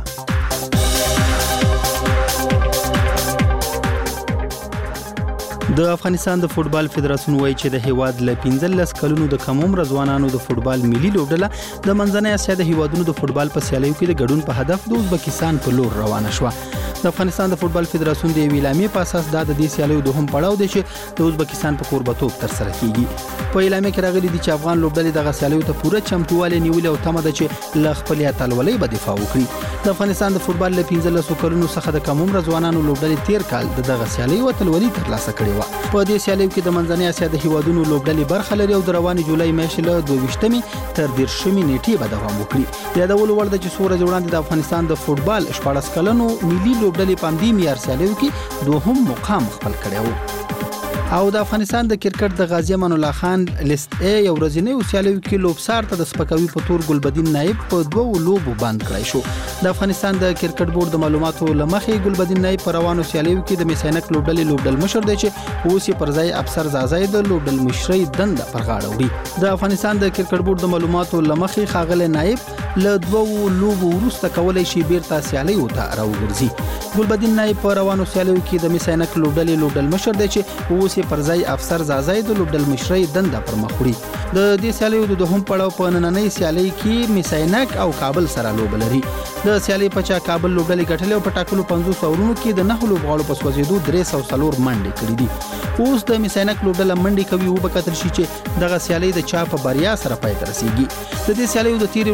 د افغانستان د فوتبال فدراسیون وایي چې د هیواد ل پنځلس کلونو د کم عمر ځوانانو د فوتبال ملي لوبډله د منځنۍ اسیا د هیوادونو د فوتبال په سیالیو کې د ګډون په هدف د ازبکستان په لور روانه شوه. د افغانستان د فوتبال فدراسیون د اعلامیې په اساس د دې سیالیو دوهم پړاو دی چې د ازبکستان په کوربتوب تر سره کیږي. په اعلامیه کې راغلي دي چې افغان لوبډلې د سیالیو ته پوره چمتووالی نیولې او تمه ده چې ل خپل اتلولۍ به دفاع وکړي. د افغانستان د فوتبال ل پنځلس کلونو څخه د کم عمر ځوانانو لوبډلې تیر کال دغه سیالیو اتلولۍ ترلاسه کړې و. په دې سیالیو کې د منځنۍ اسیا د هیوادونو لوبډلې برخه لري او د روانې جولای میاشتې له دوه ویشتمې تر دیرشمې نیټې به دوام وکړي. یادول وړ ده چې څو ورځې وړاندې د افغانستان د فوتبال شپاړس کلنو ملي لوبډلې په همدې معیار سیالیو کې دوهم مقام خپل کړی و. او د افغانستان د کرکټ د غازی امان الله خان لیست ا یو ورځنی سیالیو کې لوبسار ته د سپکاوي په تور ګلبدین نایب په دوه لوبو باندې کړی شو. د افغانستان د کرکټ بورډ د معلوماتو لمخې ګلبدین نایب پر روانو سیالیو کې د میسینک لوبډلې لوبډل مشر دی چې اوس یې پر ځای افسر زازای د لوبډل مشرۍ دنده پر غاړه وړي. د افغانستان د کرکټ بورډ د معلوماتو لمخې خاغله نایب له دوه لوبو وروسته کولای شي بیرته سیالیو ته راوګرځي. ګلبدین نایب پر روانو سیالیو کې د میسینک لوبډلې لوبډل مشر دی چې اوس پر ځای افسر زازای د لوبډل مشرۍ دنده پر مخ وړي. د دې سیالیو د دوهم پړاو په نننۍ سیالۍ کې میسینک او کابل سره لوب لري. د سیالۍ په چا کابل لوبډلې ګټلې او په ټاکلو پنځوس اورونو کې د نهو لوبغاړو په سوځېدو درې سوه څلور منډې کړې دي. اوس د میسینک لوبډله منډې کوي او به کتل شي چې دغه سیالۍ د چا په بریا سره پای ته رسیږي. د دې سیالیو د تیرې ورځې په لوبو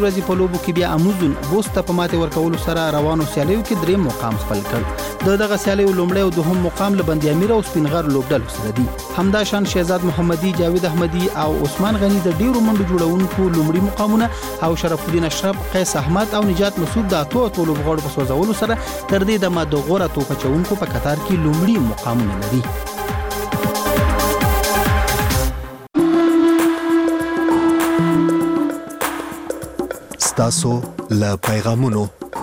لوبو کې بیا اموزون بوست ته په ماته ورکولو سره روانو سیالیو کې دریم مقام خپل کړ. د دغه سیالیو لومړی او دوهم مقام له بندي امیر او سپینغر لوبډلو سره دي. همدا شان شهزاد محمدي، جاوید احمدي او عثمان غني د ډیرو منډو جوړونکو لومړي مقامونه او شرف الدین اشرف، قیس احمد او نجات مسعود د اتو اتو لوبغاړو په سوځولو سره تر دې دمه د غوره توپ چونکو په قطار کې لومړي مقامونه لري. ستاسو له پیغامونو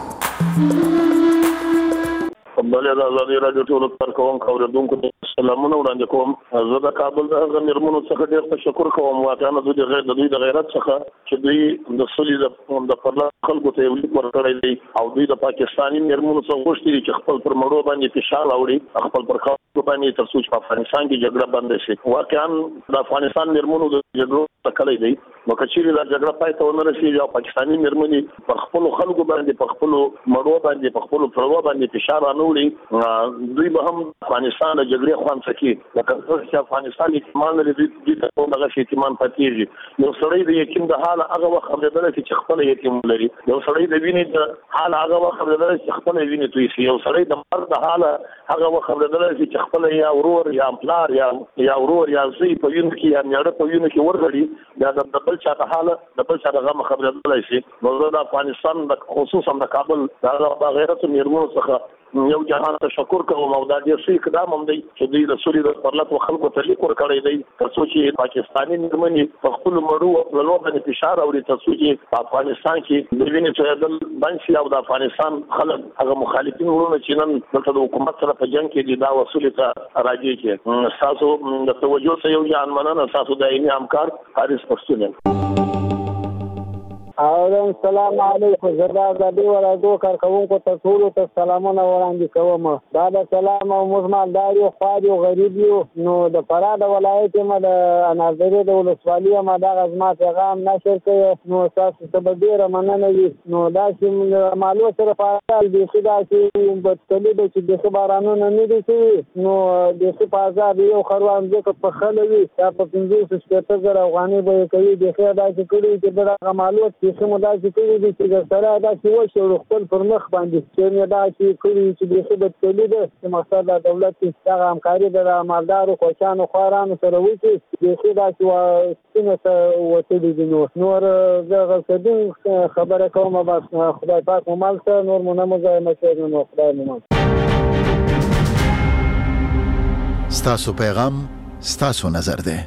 بلې د ازادي راډیو ټولو کارکوونکو اوریدونکو ته سلامونه وړاندې کوم. زه د کابل د هغه میرمنو څخه ډېر تشکر کوم واقعا د دوی د دوی د غیرت څخه چې دوی د سولې د پرلا خلکو ته یو لیک ورکړی دی او دوی د پاکستاني میرمنو څخه غوښتي چې خپل پر مړو باندې فشار راوړي، خپل پر خلکو باندې تر څو چې په افغانستان کې جګړه بند شي. واقعا د افغانستان میرمنو د جګړو تکلې دی نو کچېری د جګړه پای ته ونه رسیږي او پاکستاني میرمنې پر خپل خلکو باندې په خپل مړو باندې په خپل پروا باندې فشار راوړي، دوی به هم افغانستان د جګړې خوان سکی لکه چې افغانستان احتمال لري دوی ته دغه احتمال پاتېږي. نو سړی د یتیم د حال هغه وخت خبردار چې خپل یتیم لري، یو سړی د وینې د حال هغه وخت خبردار چې خپل وینې توي شي، یو سړی د مرګ د حال هغه وخت خبردار چې خپل یا ورور یا پلار یا یا ورور یا زوی په وینې کې یا نیاړه په وینې کې ورغړي دا د بل چا د حال د بل چا د غم خبردار شي. نو د افغانستان د خصوصا د کابل د غیرت میرمنو څخه یو جهان تشکر کوم او دا ډیر ښه اقدام هم دی چې دوی د سولې د پرلط خلکو ته لیک ورکړی دی تر څو چې پاکستاني میرمنې په خپل مړو او لوړ باندې فشار اوري، تر څو چې په افغانستان کې د وینې تویدل بند شي او د افغانستان خلک هغه مخالفین ورونه چې نن دلته د حکومت سره په جنګ کې دي دا وسولې ته راځي. کې تاسو د توجه سره یو ځان مننه، تاسو دایمي همکار حارث پښتون. او السلام علیکم. زدا د دې ورادو کارکونکو ته ټول ته سلامونه وړاندې کوم. دا د سلام او مزمالداري او خاري او غریب یو نو د فراد ولایت ما د انازره د ولسوالۍ ما د غزما پیغام نشر کړي نو تاسو ته به ډیر مننه وي. نو دا چې معلومات سره فعال دي چې دا چې په تلې د چې د خبرانو نه دي چې نو د څه پازار یو خروان ځکه په خلوي دا په پنځه سپېته زره افغاني به کوي د خیر دا چې کړي چې دا معلومات چې موږ دا چې کوي چې سره دا چې وشو خپل پر مخ باندې چې دا چې کوي چې د خبرت کړي د مقصد د دولت څخه همکاري د مالدارو خوشانو خورانو سره وکړي چې دا چې څنګه وته دي نو نور زه غوښتم خبره کوم بس خدای پاک مو مال ته نور مونږ مزه نه نو خدای مو ستاسو پیغام ستاسو نظر ده.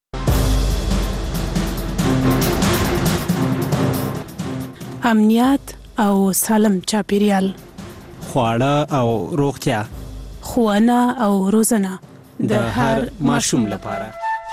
امنیت او سالم چاپیریال، خواړه او روغتیا، ښوونه او روزنه د هر ماشوم لپاره.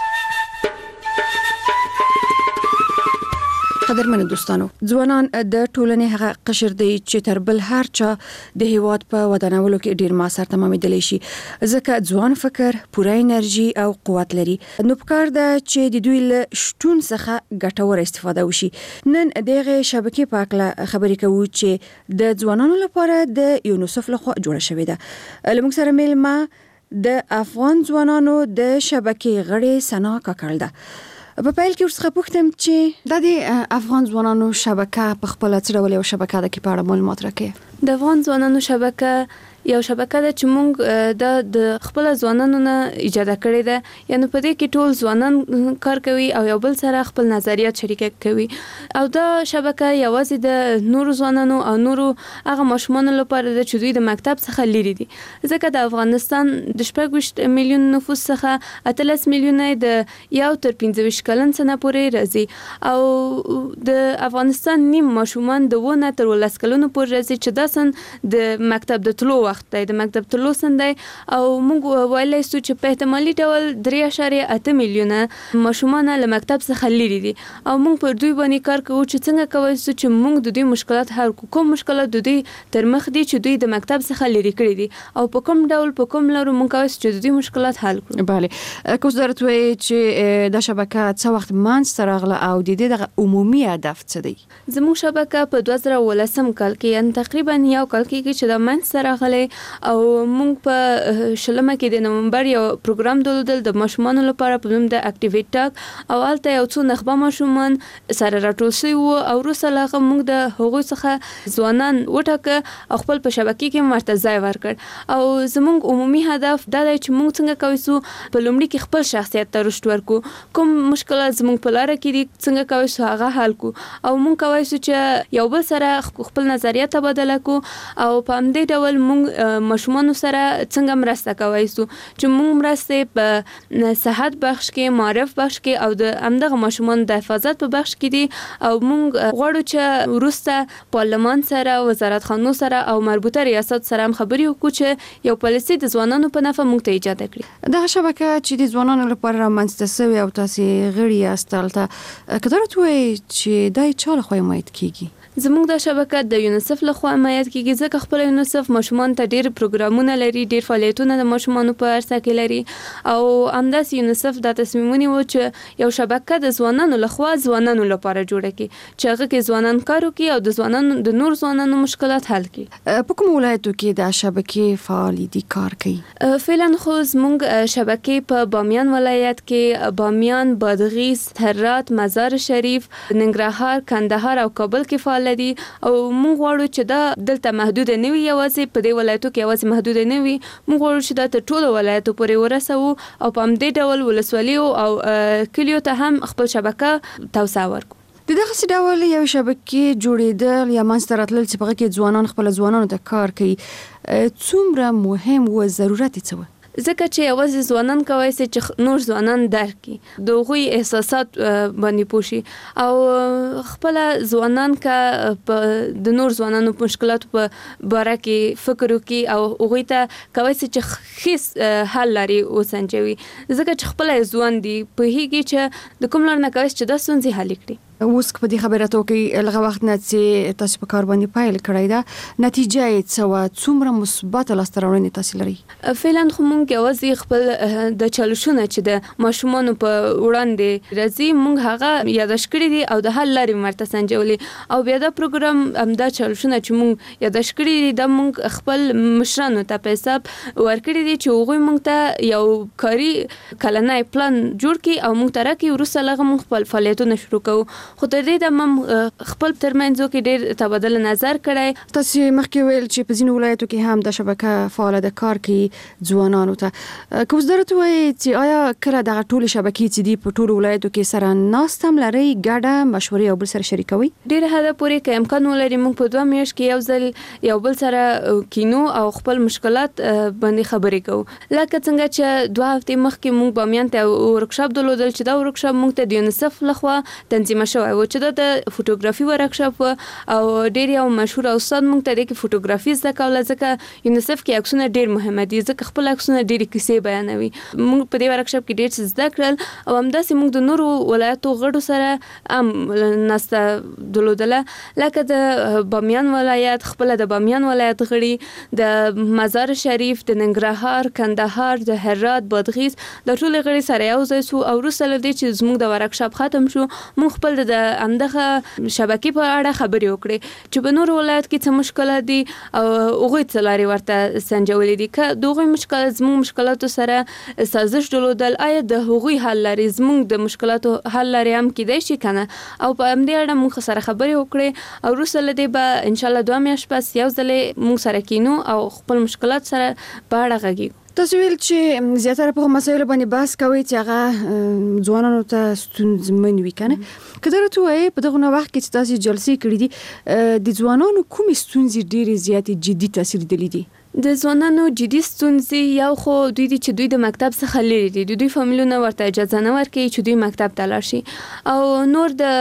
قدرمن دوستانو، ځوانان د ټولنې هغه قشر دی چې تر بل هر چا د هیواد په ودانولو کې ډیر ماسر تمامېدلی شي، ځکه ځوان فکر، پوره انرژي او قوت لري. نو پکار ده چې د دوی له شتون څخه ګټوره استفاده وشي. نن دغه شبکې په اړه خبرې کوو چې د ځوانانو لپاره د یونیسف لخوا جوړه شوې ده. لمونږ سره میلمه د افغان ځوانانو د شبکې غړي سنا کاکړ ده. په پیل کې ورڅخه پوښتم چې د دې افغان ځوانانو شبکه په خپل څه ډول یو شبکه ده کې په اړه معلومات راکړئ. د افغان ځوانانو شبکه یو شبکه ده چې موږ د د خپل ځوانانو نه ایجاد کړې ده، یعنی په دې کې ټول ځوانان کار کوي او یو بل سره خپل نظریات شریک کوي او دا شبکه یوازې د نورو ځوانانو او نورو هغه ماشومانو لپاره ده چې دوی د مکتب څخه لري دي، ځکه د افغانستان د شپږ میلیون نفوس څخه اتلس میلیونه د یو تر پنځه کلن سنه پورې راځي او د افغانستان نیم ماشومان د ونه تر ولس کلونو پورې راځي چې داسن د مکتب د تلو وخت دی، د مکتب تلو سن دی او موږ ویلی سو چې په احتمالي ډول درې اعشاریه اته میلیونه ماشومان له مکتب څخه لري دي او موږ پر دوی باندې کار کوو چې څنګه کولی سو چې موږ د دوی مشکلات حل کړو، کوم مشکلات د دوی تر مخ دي چې دوی د مکتب څخه لري کړي دي او په کوم ډول په کوم لارو موږ کولی سو چې د دوی مشکلات حل کړو. بله کوم درت وایي چې د شبکه څه وخت منځته راغله او د دې دغه عمومي هدف څه دی؟ زموږ شبکه په دوه زره ولسم کال کې یعنې تقریبا یو کال کېږي چې دا منځته راغلی او موږ په شلمه کې د نومبر یو پروګرام درلودل د ماشومانو لپاره په نوم د اکټیویټ ټاک او البته یو څو نخبه ماشومان سره راټول شوي وو او وروسته له هغه موږ د هغوی څخه ځوانان وټاکه او خپل په شبکې کې ورته ځای ورکړ او زموږ عمومي هدف دا دی چې موږ څنګه کولی شو په لومړي کې خپل شخصیت ته رشد ورکړو کوم مشکلات زموږ په لاره کې دي څنګه کولی شو هغه حل کړو او موږ کولی شو چې یو بل سره خپل نظریه تبادله کړو او په همدې ډول موږ ماشومانو سره څنګه مرسته کولی شو چې موږ مرستې په صحت بخش کې معرف بخش کې او د همدغه ماشومانو د حفاظت په بخش کې دي او موږ غواړو چې وروسته پارلمان سره وزارت خانو سره او مربوطه ریاست سره هم خبرې وکړو چې یو پالیسي د ځوانانو په نفع موږ ته ایجاد کړي دغه شبکه چې د ځوانانو لپاره رامنځته شوې او تاسو غړي یاست هلته که درته وایي چې دا چا لخوا حمایت کیږي زموږ د شبکه د یونیسف لخوا حمایت کیږي ځکه خپل یونیسف ماشومان ته ډېر پروګرامونه لري ډېر فعالیتونه د ماشومانو په ارسه کې لري او همداسې یونیسف دا تصمیم ونیو چې یو شبکه د ځوانانو لخوا ځوانانو لپاره جوړه کړي چې هغه کې ځوانان کار وکړي او د ځوانانو د نور ځوانانو مشکلات حل کړي په کوم ولایتو کې د شبکې فعال دي کار کوي فعلا خو زموږ شبکې په بامیان ولایت کې بامیان بادغیس هرات مزار شریف ننګرهار کندهار او کابل کې فعال دي او موږ غواړو چې دا دلته محدود نه وي یوازې په دې ولایتو کې یوازې محدود نه وي موږ غواړو چې دا تر ټولو ولایتو پورې ورسوو او په همدې ډول ولسوالیو او کلیو ته هم خپل شبکه توسعه ورکړو د دغه ډول یو شبکې جوړېدل یا منځته راتلل چې په هغه کې ځوانان خپل ځوانانو ته کار کوي څومره مهم و ضرورت یې څه و ځکه چې یوازې ځوانان کولی شي چې نور ځوانان درک کړي د هغوی احساسات باندې پوه شي او خپله ځوانان که په د نور ځوانانو په مشکلاتو په باره کې فکر وکړي او هغوی ته کولی شي چې ښه حل لارې وسنجوي ځکه چې خپله یې ځوان دي پوهېږي چې د کوم لار نه کولی شي چې دا ستونزې حل کړي اوس په دې خبره ته کې لږه وخت نه چې تاسو په کار باندې پیل کړی دا نتیجه یې څه وه څومره مثبت لاسته راوړنې تاسو لري فعلا خو موږ یوازې خپل د چالشونه چې د ماشومانو په وړاندې راځي موږ هغه یاداشت کړي دي او د حل لارې ورته سنجولې او بیا دا پروګرام همدا چالشونه چې موږ یاداشت کړي دي دا موږ خپل مشرانو ته په حساب ورکړي دي چې هغوی موږ ته یو کاري کلنی پلان جوړ کړي او موږ ته راکړي وروسته له هغه موږ خپل فعالیتونه شروع کوو خو تر دې دمه خپل ترمنځو کې ډېر تبادله نظر کړی تاسو مخکې ویل چې په ځینو ولایتو کې هم د شبکه فعاله ده کار کوي ځوانانو ته که اوس درته وایي چې آیا کله دغه ټولې شبکې چې دي په ټولو ولایتو کې سره ناست هم لرئ ګډه مشورې یو بل سره شریکوي ډېر حده پورې که امکان ولري موږ په دوه میاشت کې یو ځل یو بل سره کینو او خپل مشکلات باندې خبرې کوو لکه څنګه چې دوه هفتې مخکې موږ بامیان ته ورکشاپ درلودل چې دا ورکشاپ موږ ته د یونیسف لخوا تنظیم شوی و چې دا د فوټوګرافي ورکشاپ او ډېر یو مشهور استاد موږ ته د فوټوګرافي زده کوله ځکه یونیسف کې عکسونه ډېر مهمه دي ځکه خپل عکسونه ډېرې کیسې بیانوي موږ په دې ورکشاپ کې ډېر څه زده کړل او همداسې موږ د نورو ولایتو غړو سره هم ناسته درلودله لکه د بامیان ولایت خپله د بامیان ولایت غړي د مزار شریف د ننګرهار کندهار د هرات بادغیس د ټولې غړي سره یو ځای سو او وروسته له دې چې زموږ د ورکشاپ ختم شو موږ خپل د همدغه شبکې په اړه خبرې وکړې چې په نور ولایت کې څه مشکلات دي او هغوی څه لارې ورته سنجولې دي که د هغوی مشکلات زموږ مشکلاتو سره سازش درلودل آیا د هغوی حل لارې زموږ د مشکلاتو حل لارې هم کیدای شي که نه او په همدې اړه موږ سره خبرې وکړې او وروسته له دې به انشاءالله دوه میاشتې پس یو ځلې موږ سره کینو او خپل مشکلات سره په اړه غږیږو تاسو ویل چې زیاتره په مسایلو باندې بحث کوي چې هغه ځوانانو ته ستونزمن وي کنه که درته وایي په دغه وخت کې چې تاسو جلسې کړې دي د ځوانانو کومې ستونزې ډېرې زیاتې جدي تاثیر لیدلې دي د ځوانانو جدي ستونزې یو خو دوی دي چې دوی د مکتب څخه لرې دي د دوی فامیلونه ورته اجازه نه ورکوي چې دوی مکتب ته لاړ شي او نور د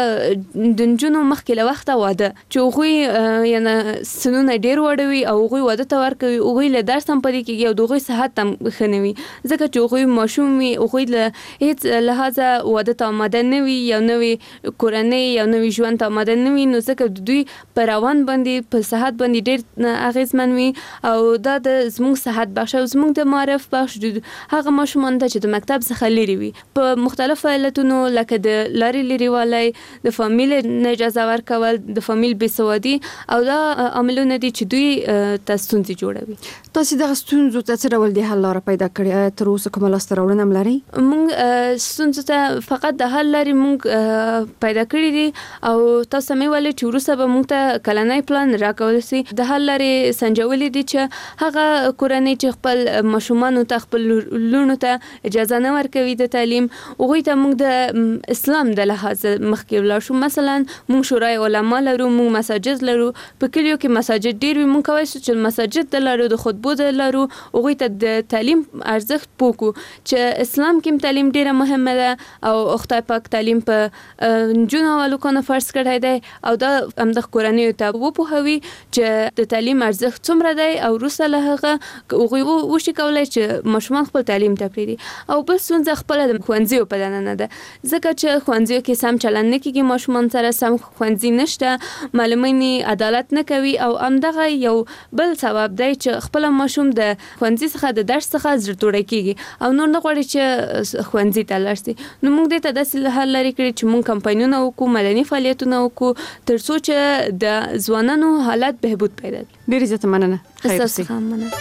د نجونو مخکې له وخته واده چې هغوی یعنې سنونه ډېر واړه وي او هغوی واده ته ورکوي هغوی له درس هم پرې کېږي او د هغوی صحت هم ښه نه وي ځکه چې هغوی ماشوم وي هغوی له هېڅ لحاظه واده ته آماده نه وي یو نوې کورنۍ یو نوې ژوند ته آماده نه وي نو ځکه د دوی په روان باندې په صحت باندې ډېر اغېزمن وي او دا د زموږ صحت بخش او زموږ د معرف بخش هغه ماشومان ته چې د مکتب څخه لري وي په مختلفو علتونو لکه د لارې لريوالي د فامیل نه اجازه ورکول د فامیل بېسوادي او دا عاملونه دي چې دوی تاسو جوړوي. تاسو د ستونزو ته څه ډول د حل لاره پیدا کړې تر اوسه کومه لاسته راوړنه ملري؟ مونږ ستونزو ته فقط د حل لارې مونږ پیدا کړې دي او تاسو مې ولې چې وروسته به مونږ ته کلنۍ پلان راکول شي د حل لارې سنجولې دي چې هغه کورنۍ چې خپل ماشومان ته خپل لونو ته اجازه نه ورکوي د تعلیم هغوی ته مونږ د اسلام د لحاظ مخکې ولاړ شو. مثلا مونږ شورای علما لرو، مونږ مساجد لرو، په کلیو کې مساجد ډیر وي، مونږ کولی شو چې مساجد د لرو د خطبو د لرو هغوی ته د تعلیم ارزښت پوکو چې اسلام کې تعلیم ډیره مهمه ده او خدای پاک تعلیم په نجونو او هلکانو فرض کړی دی او دا همدغه کورنیو ته وپوهوي چې د تعلیم ارزښت څومره دی او وروسته له هغه هغوی وشي کولی چې ماشومان خپل تعلیم ته پرېږدي. او بل ستونزه خپله د ښوونځیو په دننه ده ځکه چې ښوونځیو کې سم چلند نه کېږي، ماشومان سره سم ښوونځي نشته، معلمین عدالت نه کوي او همدغه یو بل سبب دی چې خپل ماشوم د ښوونځي څخه د درس څخه زړه توړی کېږي او نور نه غواړي چې ښوونځي ته لاړ شي. نو موږ دې ته داسې حل لرې کړي چې موږ کمپاینونه وکړو، مدني فعالیتونه وکړو تر څو چې د ځوانانو حالت بهبود پیدا کړي. ډېرې زیاته مننه. ستاسو څخه مننه.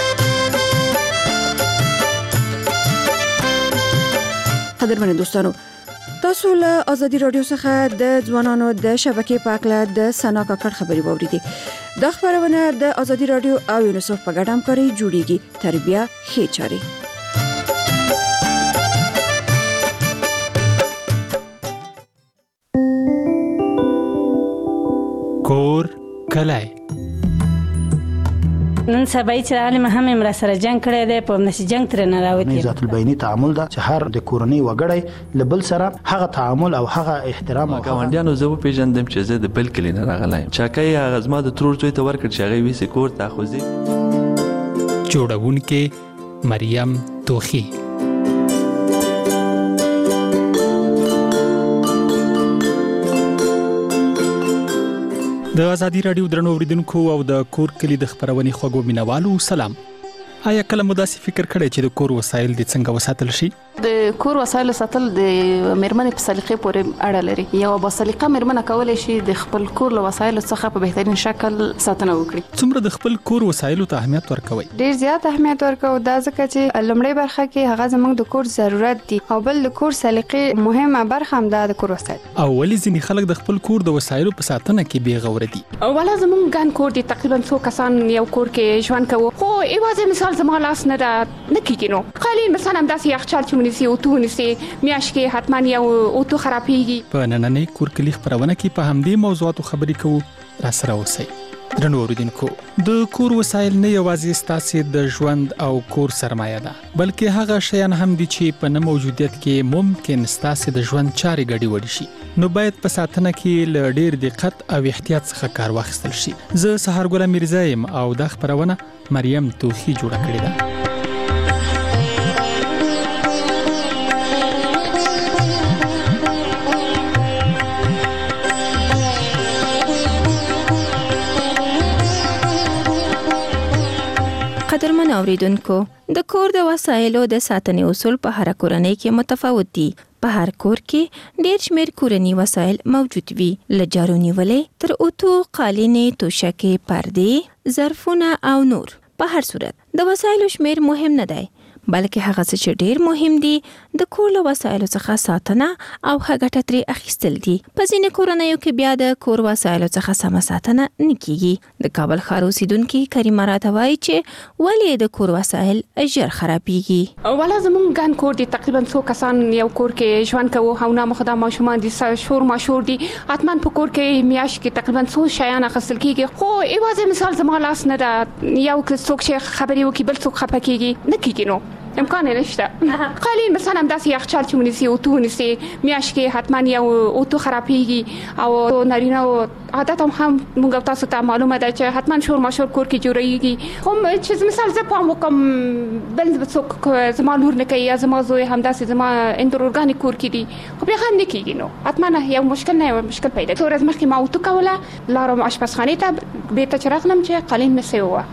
قدرمن دوستانو، تاسو له ازادي رادیو څخه د ځوانانو د شبکې په اړه د سنا کاکړ خبري واوریدې. د خبرونه د ازادي رادیو او یونیسف په ګډه همکاري جوړیږي. تربیه ښې چاري. کور کلای نن سبا چې عالم هم امر سره جنگ کړی دی په نشي جنگ تر نه راوتی. ذات البینی تعامل دا چې هر د کورنۍ وګړي لبل سره هغه تعامل او هغه احترام او ګاونډیانو زه په پیژندم چې زه د بل کلی نه راغلایم. چاکای هغه زما د ترور زوی ته ورکړ چې هغه وی سکور ته خوځي. جوړونکې مریم توخی. د ازادي رادیو درنو اوریدونکو او د کور کلی د خبرونې خوږو مینوالو سلام. آیا کله مو داسې فکر کړی چې د کور وسایل د څنګه وساتل شي؟ د کور وسایل ساتل د مېرمنې په سلیقې پورې اړه لري. یو با سلیقه مېرمنه کولای شي د خپل کور له وسایلو څخه په بهترین شکل ساتنه وکړي. څومره د خپل کور وسایلو ته اهمیت ورکوي؟ ډیر زیات اهمیت ورکوي دا ځکه چې لومړی برخه کې هغه زموږ د کور ضرورت دي او بل د کور سلیقې مهمه برخه هم د کور وسایل. او ولې ځینې خلک د خپل کور د وسایلو په ساتنه کې بې غوره دي؟ اوله زموږ ګان کور دي تقریبا څو کسان یو کور کې ژوند کوي خو ایوازې مثال زما لاس نه ده نه کېږي نو قالین مثلا داسې یخچال چې ونیسي او تو ونیسي میاشت کې حتما یو اوتو خرابېږي. په نننۍ کور کلی خبرونه کې په همدې موضوعاتو خبرې کوو. را سره اوسئ. درنو اوریدونکو، د کور وسایل نه یوازې ستاسو د ژوند او کور سرمایه ده بلکې هغه شیان هم دي چې په نه موجودیت کې ممکن ستاسو د ژوند چارې ګډې وډې شي. نو باید په ساتنه کې له ډېر دقت او احتیاط څخه کار واخیستل شي. زه سهارګل میرزا یم او دا خبرونه مریم توخی جوړه کړې ده. قدرمن اوریدونکو، د کور د وسایلو د ساتنې اصول په هر کورنۍ کې متفاوت دي. په هر کور کې ډېر شمېر کورني وسایل موجود وي، له جارو نیولې تر اوتو، قالینې، توشکې، پردې، ظرفونه او نور. په هر صورت د وسایلو شمېر مهم نه دی بلکې هغه څه چې ډېر مهم دي د کور له وسایلو څخه ساتنه او ښه ګټه ترې اخیستل دي. په ځینې کورنیو کې بیا د کور وسایلو څخه سمه ساتنه نه کیږي. د کابل ښار اوسیدونکي کریمه راته وایي چې ولې د کور وسایل ژر خرابېږي. اوله زموږ ګان کور دي تقریبا څو کسان یو کور کې ژوند کوو او نامخدا ماشومان دي شور ماشور دي حتما په کور کې میاشت کې تقریبا څو شیان اخیستل کیږي خو ایوازې مثال زما لاس نه ده یو څوک چې خبرې وکړي بل څوک خفه کیږي نه کیږي نو امکان نشته. قالین مثلا داسې یخچال چې ونیسي او تو ونیسي میاشت کې حتما یو اوتو خرابېږي او نارینه او عادت هم هم موږ تاسو ته معلومه ده چې حتما شور ماشور کور کې جوړیږي خو چې مثال زه پام وکم بل څوک زما لور نه کوي یا زما زوی هم داسې زما اندر ارګانیک کور کې دي خو بیا هم نه کیږي نو حتما یو مشکل نه یو مشکل پیدا څو ورځې مخکې ما اوتو کوله لاړم اشپزخانې ته بیرته چې راغلم چې قالین نسي وه.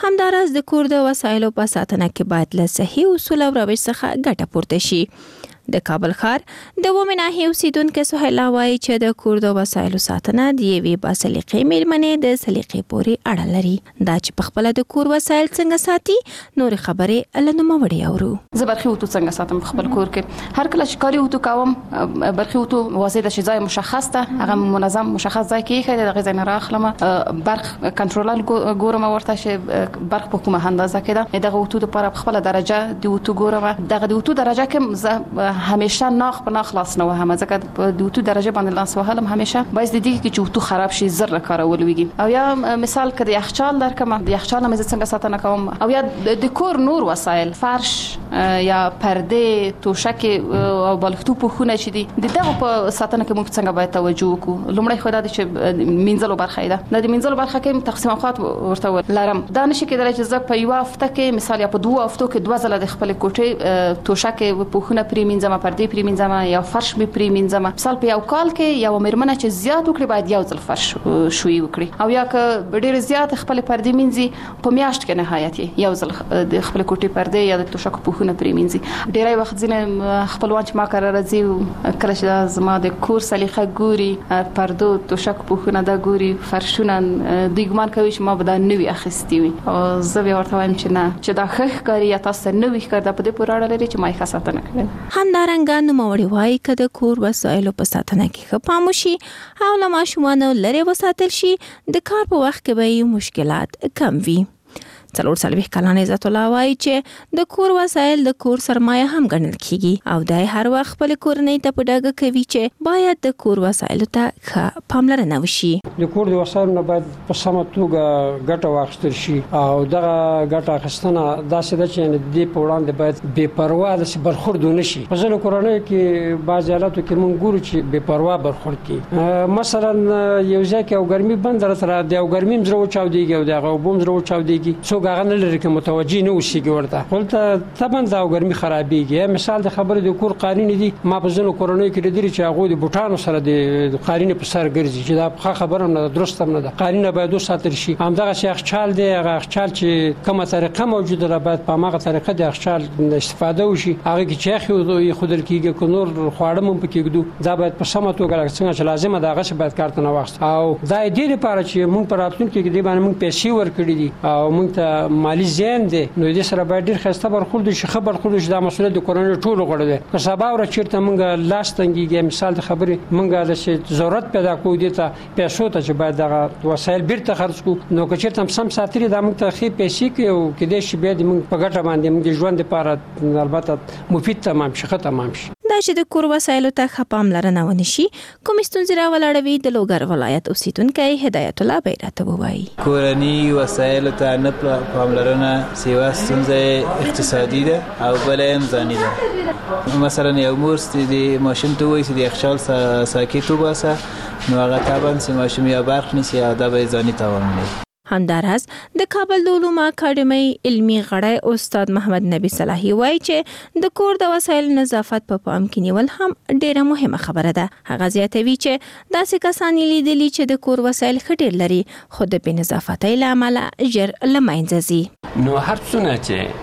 همدارس د کور د وسایلو په ساتنه کې باید له صحیح اصول او روش څخه ګټه پورته شي. د کابل ښار د ومه ناحیې اوسیدونکو سهیلا وایي چې د کور د وسایلو ساتنه د یوې باسلیقې میرمنې د سلیقې پورې اړه لري. دا چې په خپل د کور وسایل څنګه ساتي نور خبرې له نوموړي اورو. زه برخي اوتو څنګه ساتم خپل کور کې. هر کله چې کاری اوتو کوم برخي اوتو واضح د شي ځای مشخص ده، هغه منظم مشخص ځای کې خېده د غزا نه راخلم برخ کنټرولر ګورم ورته چې برخ په کومه اندازه کې ده. دغه اوتو لپاره په خپل درجه د اوتو ګورم. دغه د اوتو درجه کې همیشه ناخ په ناخ لاس نه وهم، ځکه په د اوتو درجه باندې لاس وهلم همیشه باعث د دې کې چې اوتو خراب شي زر کارول ویږي. او یا مثال کړي یخچال درکمه د یخچال مې څنګه ساتنه کوم، او یا د کور نور وسایل فرش یا پرده توشک او بالښتو په خونه چې دي دغه په ساتنه کې موږ څنګه باید توجه وکړو. لومړی خو دا چې منځلو برخه ده، د منځلو برخه کې تقسیم اوقات ورته لرم. دا نشي کېدای چې زه په یو هفته کې مثال یا په دوه هفتو کې دوه ځله د خپل کوټې توشک په خونه پرې منځم پردې پرې منځم یا فرش می پرې منځم. مثال په یو کال کې یو مېرمنه چې زیات وکړي باید یو ځل فرش شوي وکړي، او یا که ډېر زیات خپل پردې منځي په میاشت کې نهایت یو ځل د خپل کوټې پردې یا د توشک په خونه پرې منځي. ډېری وخت ځینې خپلوان چې ما کار راځي کله چې زما د کور سلیقه ګوري پردو توشک په خونه دا ګوري فرشونه دوی ګمان کوي چې ما به دا نوي اخیستي وي، او زه بیا ورته وایم چې نه چې دا ښه ښکاري یا تاسو نوي ښکار دا په دې پورې اړه لري چې ما یې ښه ساتنه کړې. همدارنګه نوموړي وایي که د کور وسایلو په ساتنه کې ښه پام وشي او له ماشومانو لرې وساتل شي د کار په وخت کې به یې مشکلات کم وي. څلور څلوېښت کلن عزت الله وایي چې د کور وسایل د کور سرمایه هم ګڼل کیږي، او دی هر وخت خپل کورنۍ ته په ډاګه کوي چې باید د کور وسایلو ته ښه پاملرنه وشي. د کور د وسایلو نه باید په سمه توګه ګټه واخیستل شي، او دغه ګټه اخیستنه داسې ده چې د دې په وړاندې باید بې پروا داسې برخورد ونه شي. په ځینو کورنیو کې بعضې حالاتو کې موږ ګورو چې بې پروا برخورد کوي. مثلا یو ځای کې یو ګرمي بنده راته د یو ګرمي هم زړه وچاودېږي او د هغه اوبه هم زړه وچاودېږي، هغه نه لري چې متوجي نه اوسېږي ورته ولته طبعا دا ګرمي خرابېږي. مثال د خبرې د کور قالین دي، ما په ځینو کورنیو کې لیدلي چې هغوی د بوټانو سره د قالین په سر ګرځي چې دا ښه خبره هم نه ده، درسته هم نه ده. قالین باید وساتل شي. همدغسې یخچال دی، هغه یخچال چې کومه طریقه موجوده ده باید په هماغه طریقه د یخچال استفاده وشي. هغه کې چې یخ ایښودل کېږي که نور خواړه هم پکې ږدو دا باید په سمه توګه څنګه چې لازمه ده هغسې باید کار ته نه واخیستل. او دا د دې لپاره چې موږ په راتلونکي کې دې باندې موږ پیسې ورکړي دي او موږ ته مالی زیان دی، نو دې سره باید ډېر ښایسته برخورد وشي، ښه برخورد وشي. دا مسؤلیت د کورنۍ ټولو غړو دی. که سبا ورځ چېرته موږ لاس تنګېږي مثال د خبرې موږ داسې ضرورت پیدا کړو دې ته پیسو ته چې باید دغه وسایل بیرته خرڅ کړو، نو که چېرته هم سم ساتلي دا موږ ته ښې پیسې کوي او کېدای شي بیا د موږ په ګټه باندې موږ د ژوند لپاره البته مفید تمام شي، ښه تمام شي. دا چې د کور وسایلو ته ښه پاملرنه ونه شي کومې ستونزې راولاړوي، د لوګر ولایت اوسیدونکی هدایت الله بی راته ووایي. کورني وسایلو ته نه پاملرنه سیوا ستونزه اقتصادي ده او بله هم ځاني ده. مثلا یو مور د ماشوم ته وایي چې د یخچال ساکت وباسه، نو هغه طبعا چې ماشوم یا برق نیسي او دا به یې ځاني تاوان لري. همدارس د کابل د علومو اکاډمۍ علمي غړی استاد محمد نبی صلاحي وایي چې د کور د وسایل نظافت په پام کې نیول هم ډیره مهمه خبره ده. هغه زیاتوي چې داسې کسان لیدلي چې د کور وسایل ښه ډیر لري خو د بې نظافتۍ له امله ژر له منځه ځي. نو هر څونه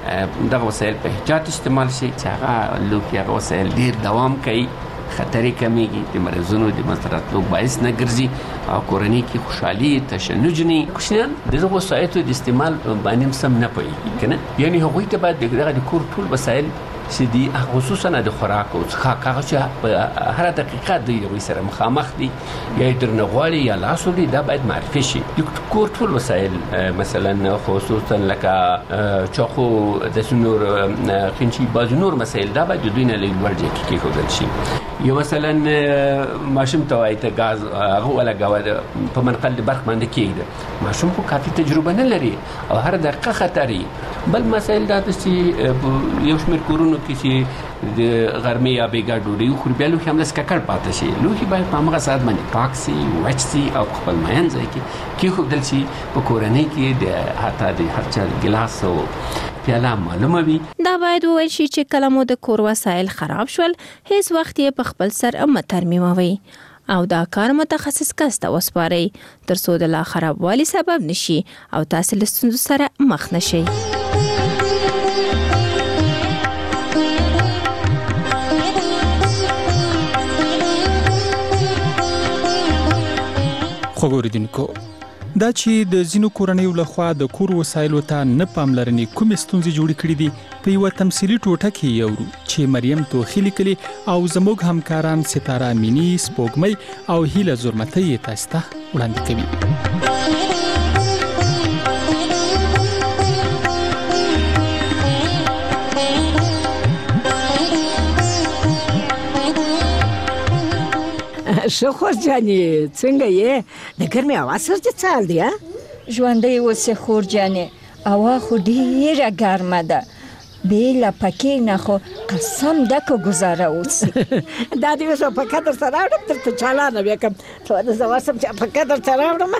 چې دغه وسایل په احتیاط استعمال شي چې هغه لوکي هغه وسایل ډیر دوام کوي، خطرې کمیږي، د مرزونو د منځته راتلو باعث نه ګرځي او کورنۍ کې خوشحالي تشنج نه. کوچنیان د دغه وسایلو د استعمال باندې هم سم نه پوهېږي که نه، یعنې هغوی ته باید دغه د کور ټول وسایل چې دي خصوصا د خوراک او څښاک هغه چې په هره دقیقه د هغوی سره مخامخ دي یا یې درنه غواړي یا لاس وړي، دا باید معرفي شي. د کور ټول وسایل مثلا خصوصا لکه چاقو داسې نور قینچي بعضې نور مسایل دا باید د دوی نه لږ لوړ ځای کې کېښودل شي. یو مثلا ماشوم ته وایي ته ګاز هغه ولګوه په منقل د برق باندې کېږده، ماشوم خو کافي تجربه نه لري او هر دقیقه خطر یي. بل مسایل دا ده چې یو شمېر کورونو کې چې د غرمې یا بیګا ډوډۍ وخوري بیا لوښي همداسې ککړ پاته شي، لوښي باید په همغه ساعت باندې پاک سي، وچ سي او په خپل مین ځای کې کېښودل شي. په کورنۍ کې د حتی د هر چا ګلاس او پیاله معلومه وي. دا باید وویل شي چې کله مو د کور وسایل خراب شول هیڅ وخت یې په خپل سر مه ترمیموئ. او دا کار متخصص کس ته وسپارئ ترڅو د لا خرابوالي سبب نشي او تاسو له ستونزو سره مخ نشئ. خو ګوریدونکو دا چې د ځینو کورنیو لخوا د کور وسایلو ته نه پاملرنې کومې ستونزې جوړې کړې دي په یوه تمثیلي ټوټه کې یې اورو چې مریم توخي لیکلي او زموږ همکاران ستاره امینی، سپوږمۍ او هیله زرمتۍ یې تاسو ته وړاندې کوي. شخور جانې څنګه یې؟ د ګرمې هوا سره دې څه حال دی؟ ژوندی اوسې خور جانې، هوا خو ډېره ګرمه ده، بې له پکې نه خو قسم ده که ګزاره اوسي. دا دې اوس پکه درته راوړم درته چالانه بیا کړم ته زه واسم چې پکه درته راوړم.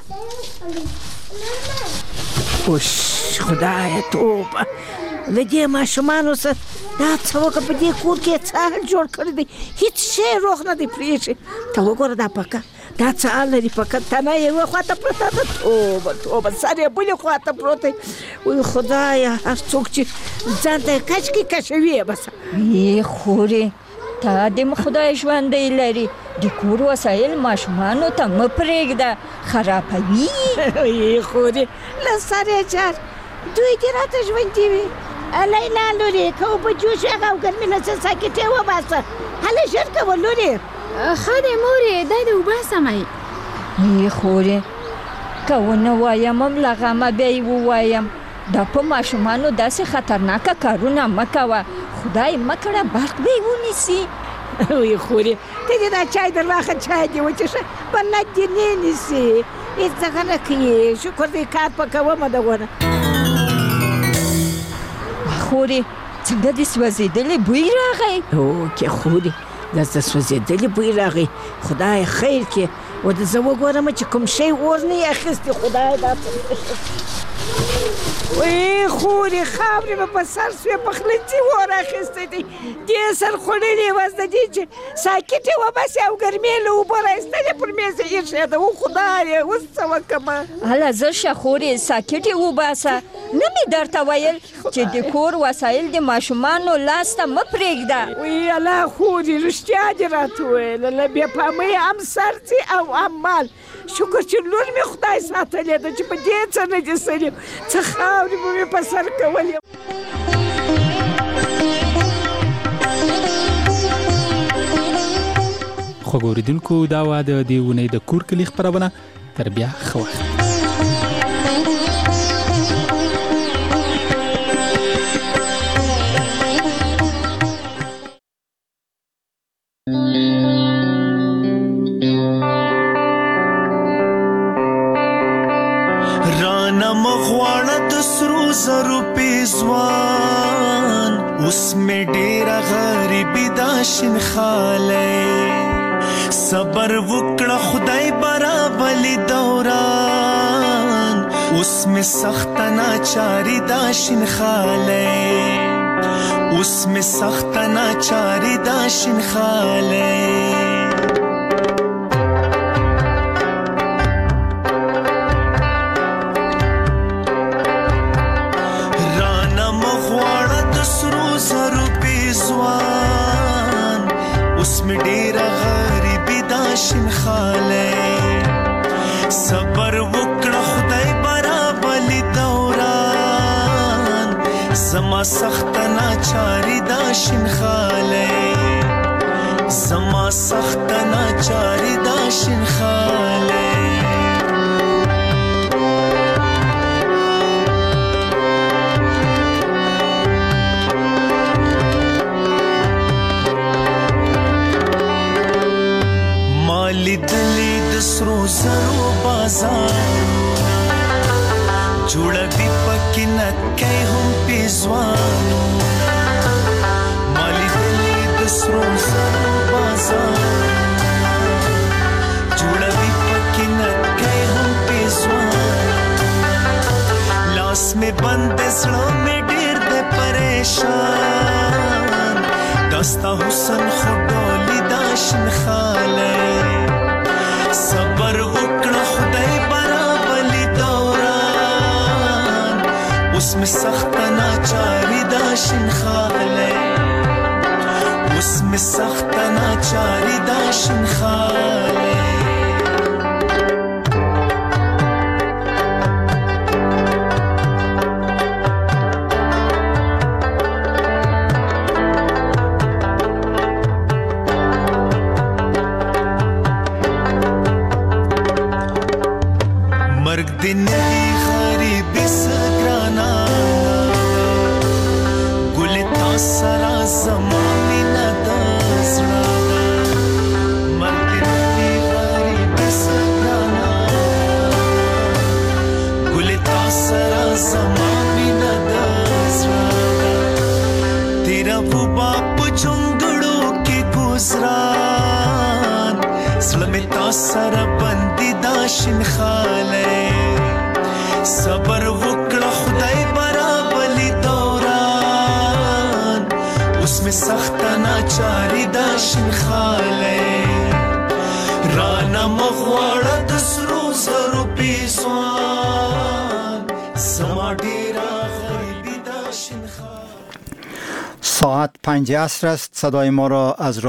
اوش خدایه توبه له دې ماشومانو سره دا څه وکړه په دې کور کې څه حال جوړ کړی دی، هېڅ شی روغ نه دی پرېښی. ته وګوره دا پکه دا څه حال لري، پکه تنه یې یوه خوا ته پرته ده، توبه توبه سر یې بلې خوا ته پروت دی. وایي خدایه هر څوک چې ځان ته یې کچ کړي کشوي یې بس. ای خورې ته دې خدای ژوندی لري، د کور وسایل ماشومانو ته مه پرېږده خرابوي. ای خورې له سر یې جار دوی دې راته ژوندي وي. لیلا لورې که اوبه جوش هغه او ګرمي له څه ساکټې وباسه، هله ژر کوه لورې. ښه دی مورې دا دې وباسمئ. ای خورې که ونه وایم هم له غمه بیا یې ووایم، دا په ماشومانو داسې خطرناکه کارونه مه کوه، خدای مه کړه برق به یې ونیسي. وی خورې ته دې دا چای در واخه چای دې وچشه بلد دې نه نیسي، هېڅ دغه نه کوي. شکر دی کار په کومه دغونه. خورې څنګه دې سوځېدلې بوی راغی؟ اوکې خورې دا د سوځېدلې بوی راغی، خدای خیر کړي. و د زه وګورم چې کوم شی اور نه یې اخیستی، خدای دا څه. وی خورې خاورې به په سر سوې پخلنځي اور اخیستی دی، دې سر خوړلې وس د دې چې ساکټ یې وباسي او ګرمې له اوبو رایستلې پر میز یې ایښې ده. و خدایه اوس څه وکړمه؟ هله زه شه خورې ساکټ یې وباسه، نه مې درته ویل چې د کور وسایل د ماشومانو لاس ته مه پرېږده. وی الله خورې رښتیا دې راته وویله، له بې پامۍ هم سر ځي او هم مال. شکر چې لور مې خدای ساتلې ده چې په دې څه نه دي سري، څه خاورې به مې په سر کولې. خو ګوریدونکو دا وه د دې اونۍ د کور کلي خپرونه، تر بیا ښه وخت. زرو پیزوان اوس می ډیره غریبی دا شین خاله، صبر وکړه خدای برابلی دوران، اوس می سخت ناچاری دا شین خاله، اوس می سخت ناچاری دا شین خاله. شین خاله صبر وکړه خدای برابلی دوران، زما سخت ناچاری دا شین خاله، زما سخت ناچاری دا شین خاله. لیدلی د سرو زرو بازارونه، جوړوي پکې نکۍ هم پیزوانونه، ما لیدلی د سرو زرو بازارونه، جوړوي پکې نکۍ هم پیزوانونه، لاس مې بند زړه مې ډېر دی پریشان، داستا حسن خو ډولي دا شین خاله، اوس می سخت ناچاری داشن خاله مرگ دی ندی غریبی سگرانا گل تا سرا زمانی ندازرانا مرگ دی ندی غریبی سگرانا گل تا سرا زمانی ندازرانا تیرا وہ باپ جنگڑو کے گزران سلمی تا سرا بندی داشن خاله صبر وکړه خدای برابلی دوران اوس می سخت ناچاری داشن خاله رانا مغواړه د سرو زرو پیسوان زما ډیره غریبی داشن خاله. ساعت پنج عصر است. صدای ما را از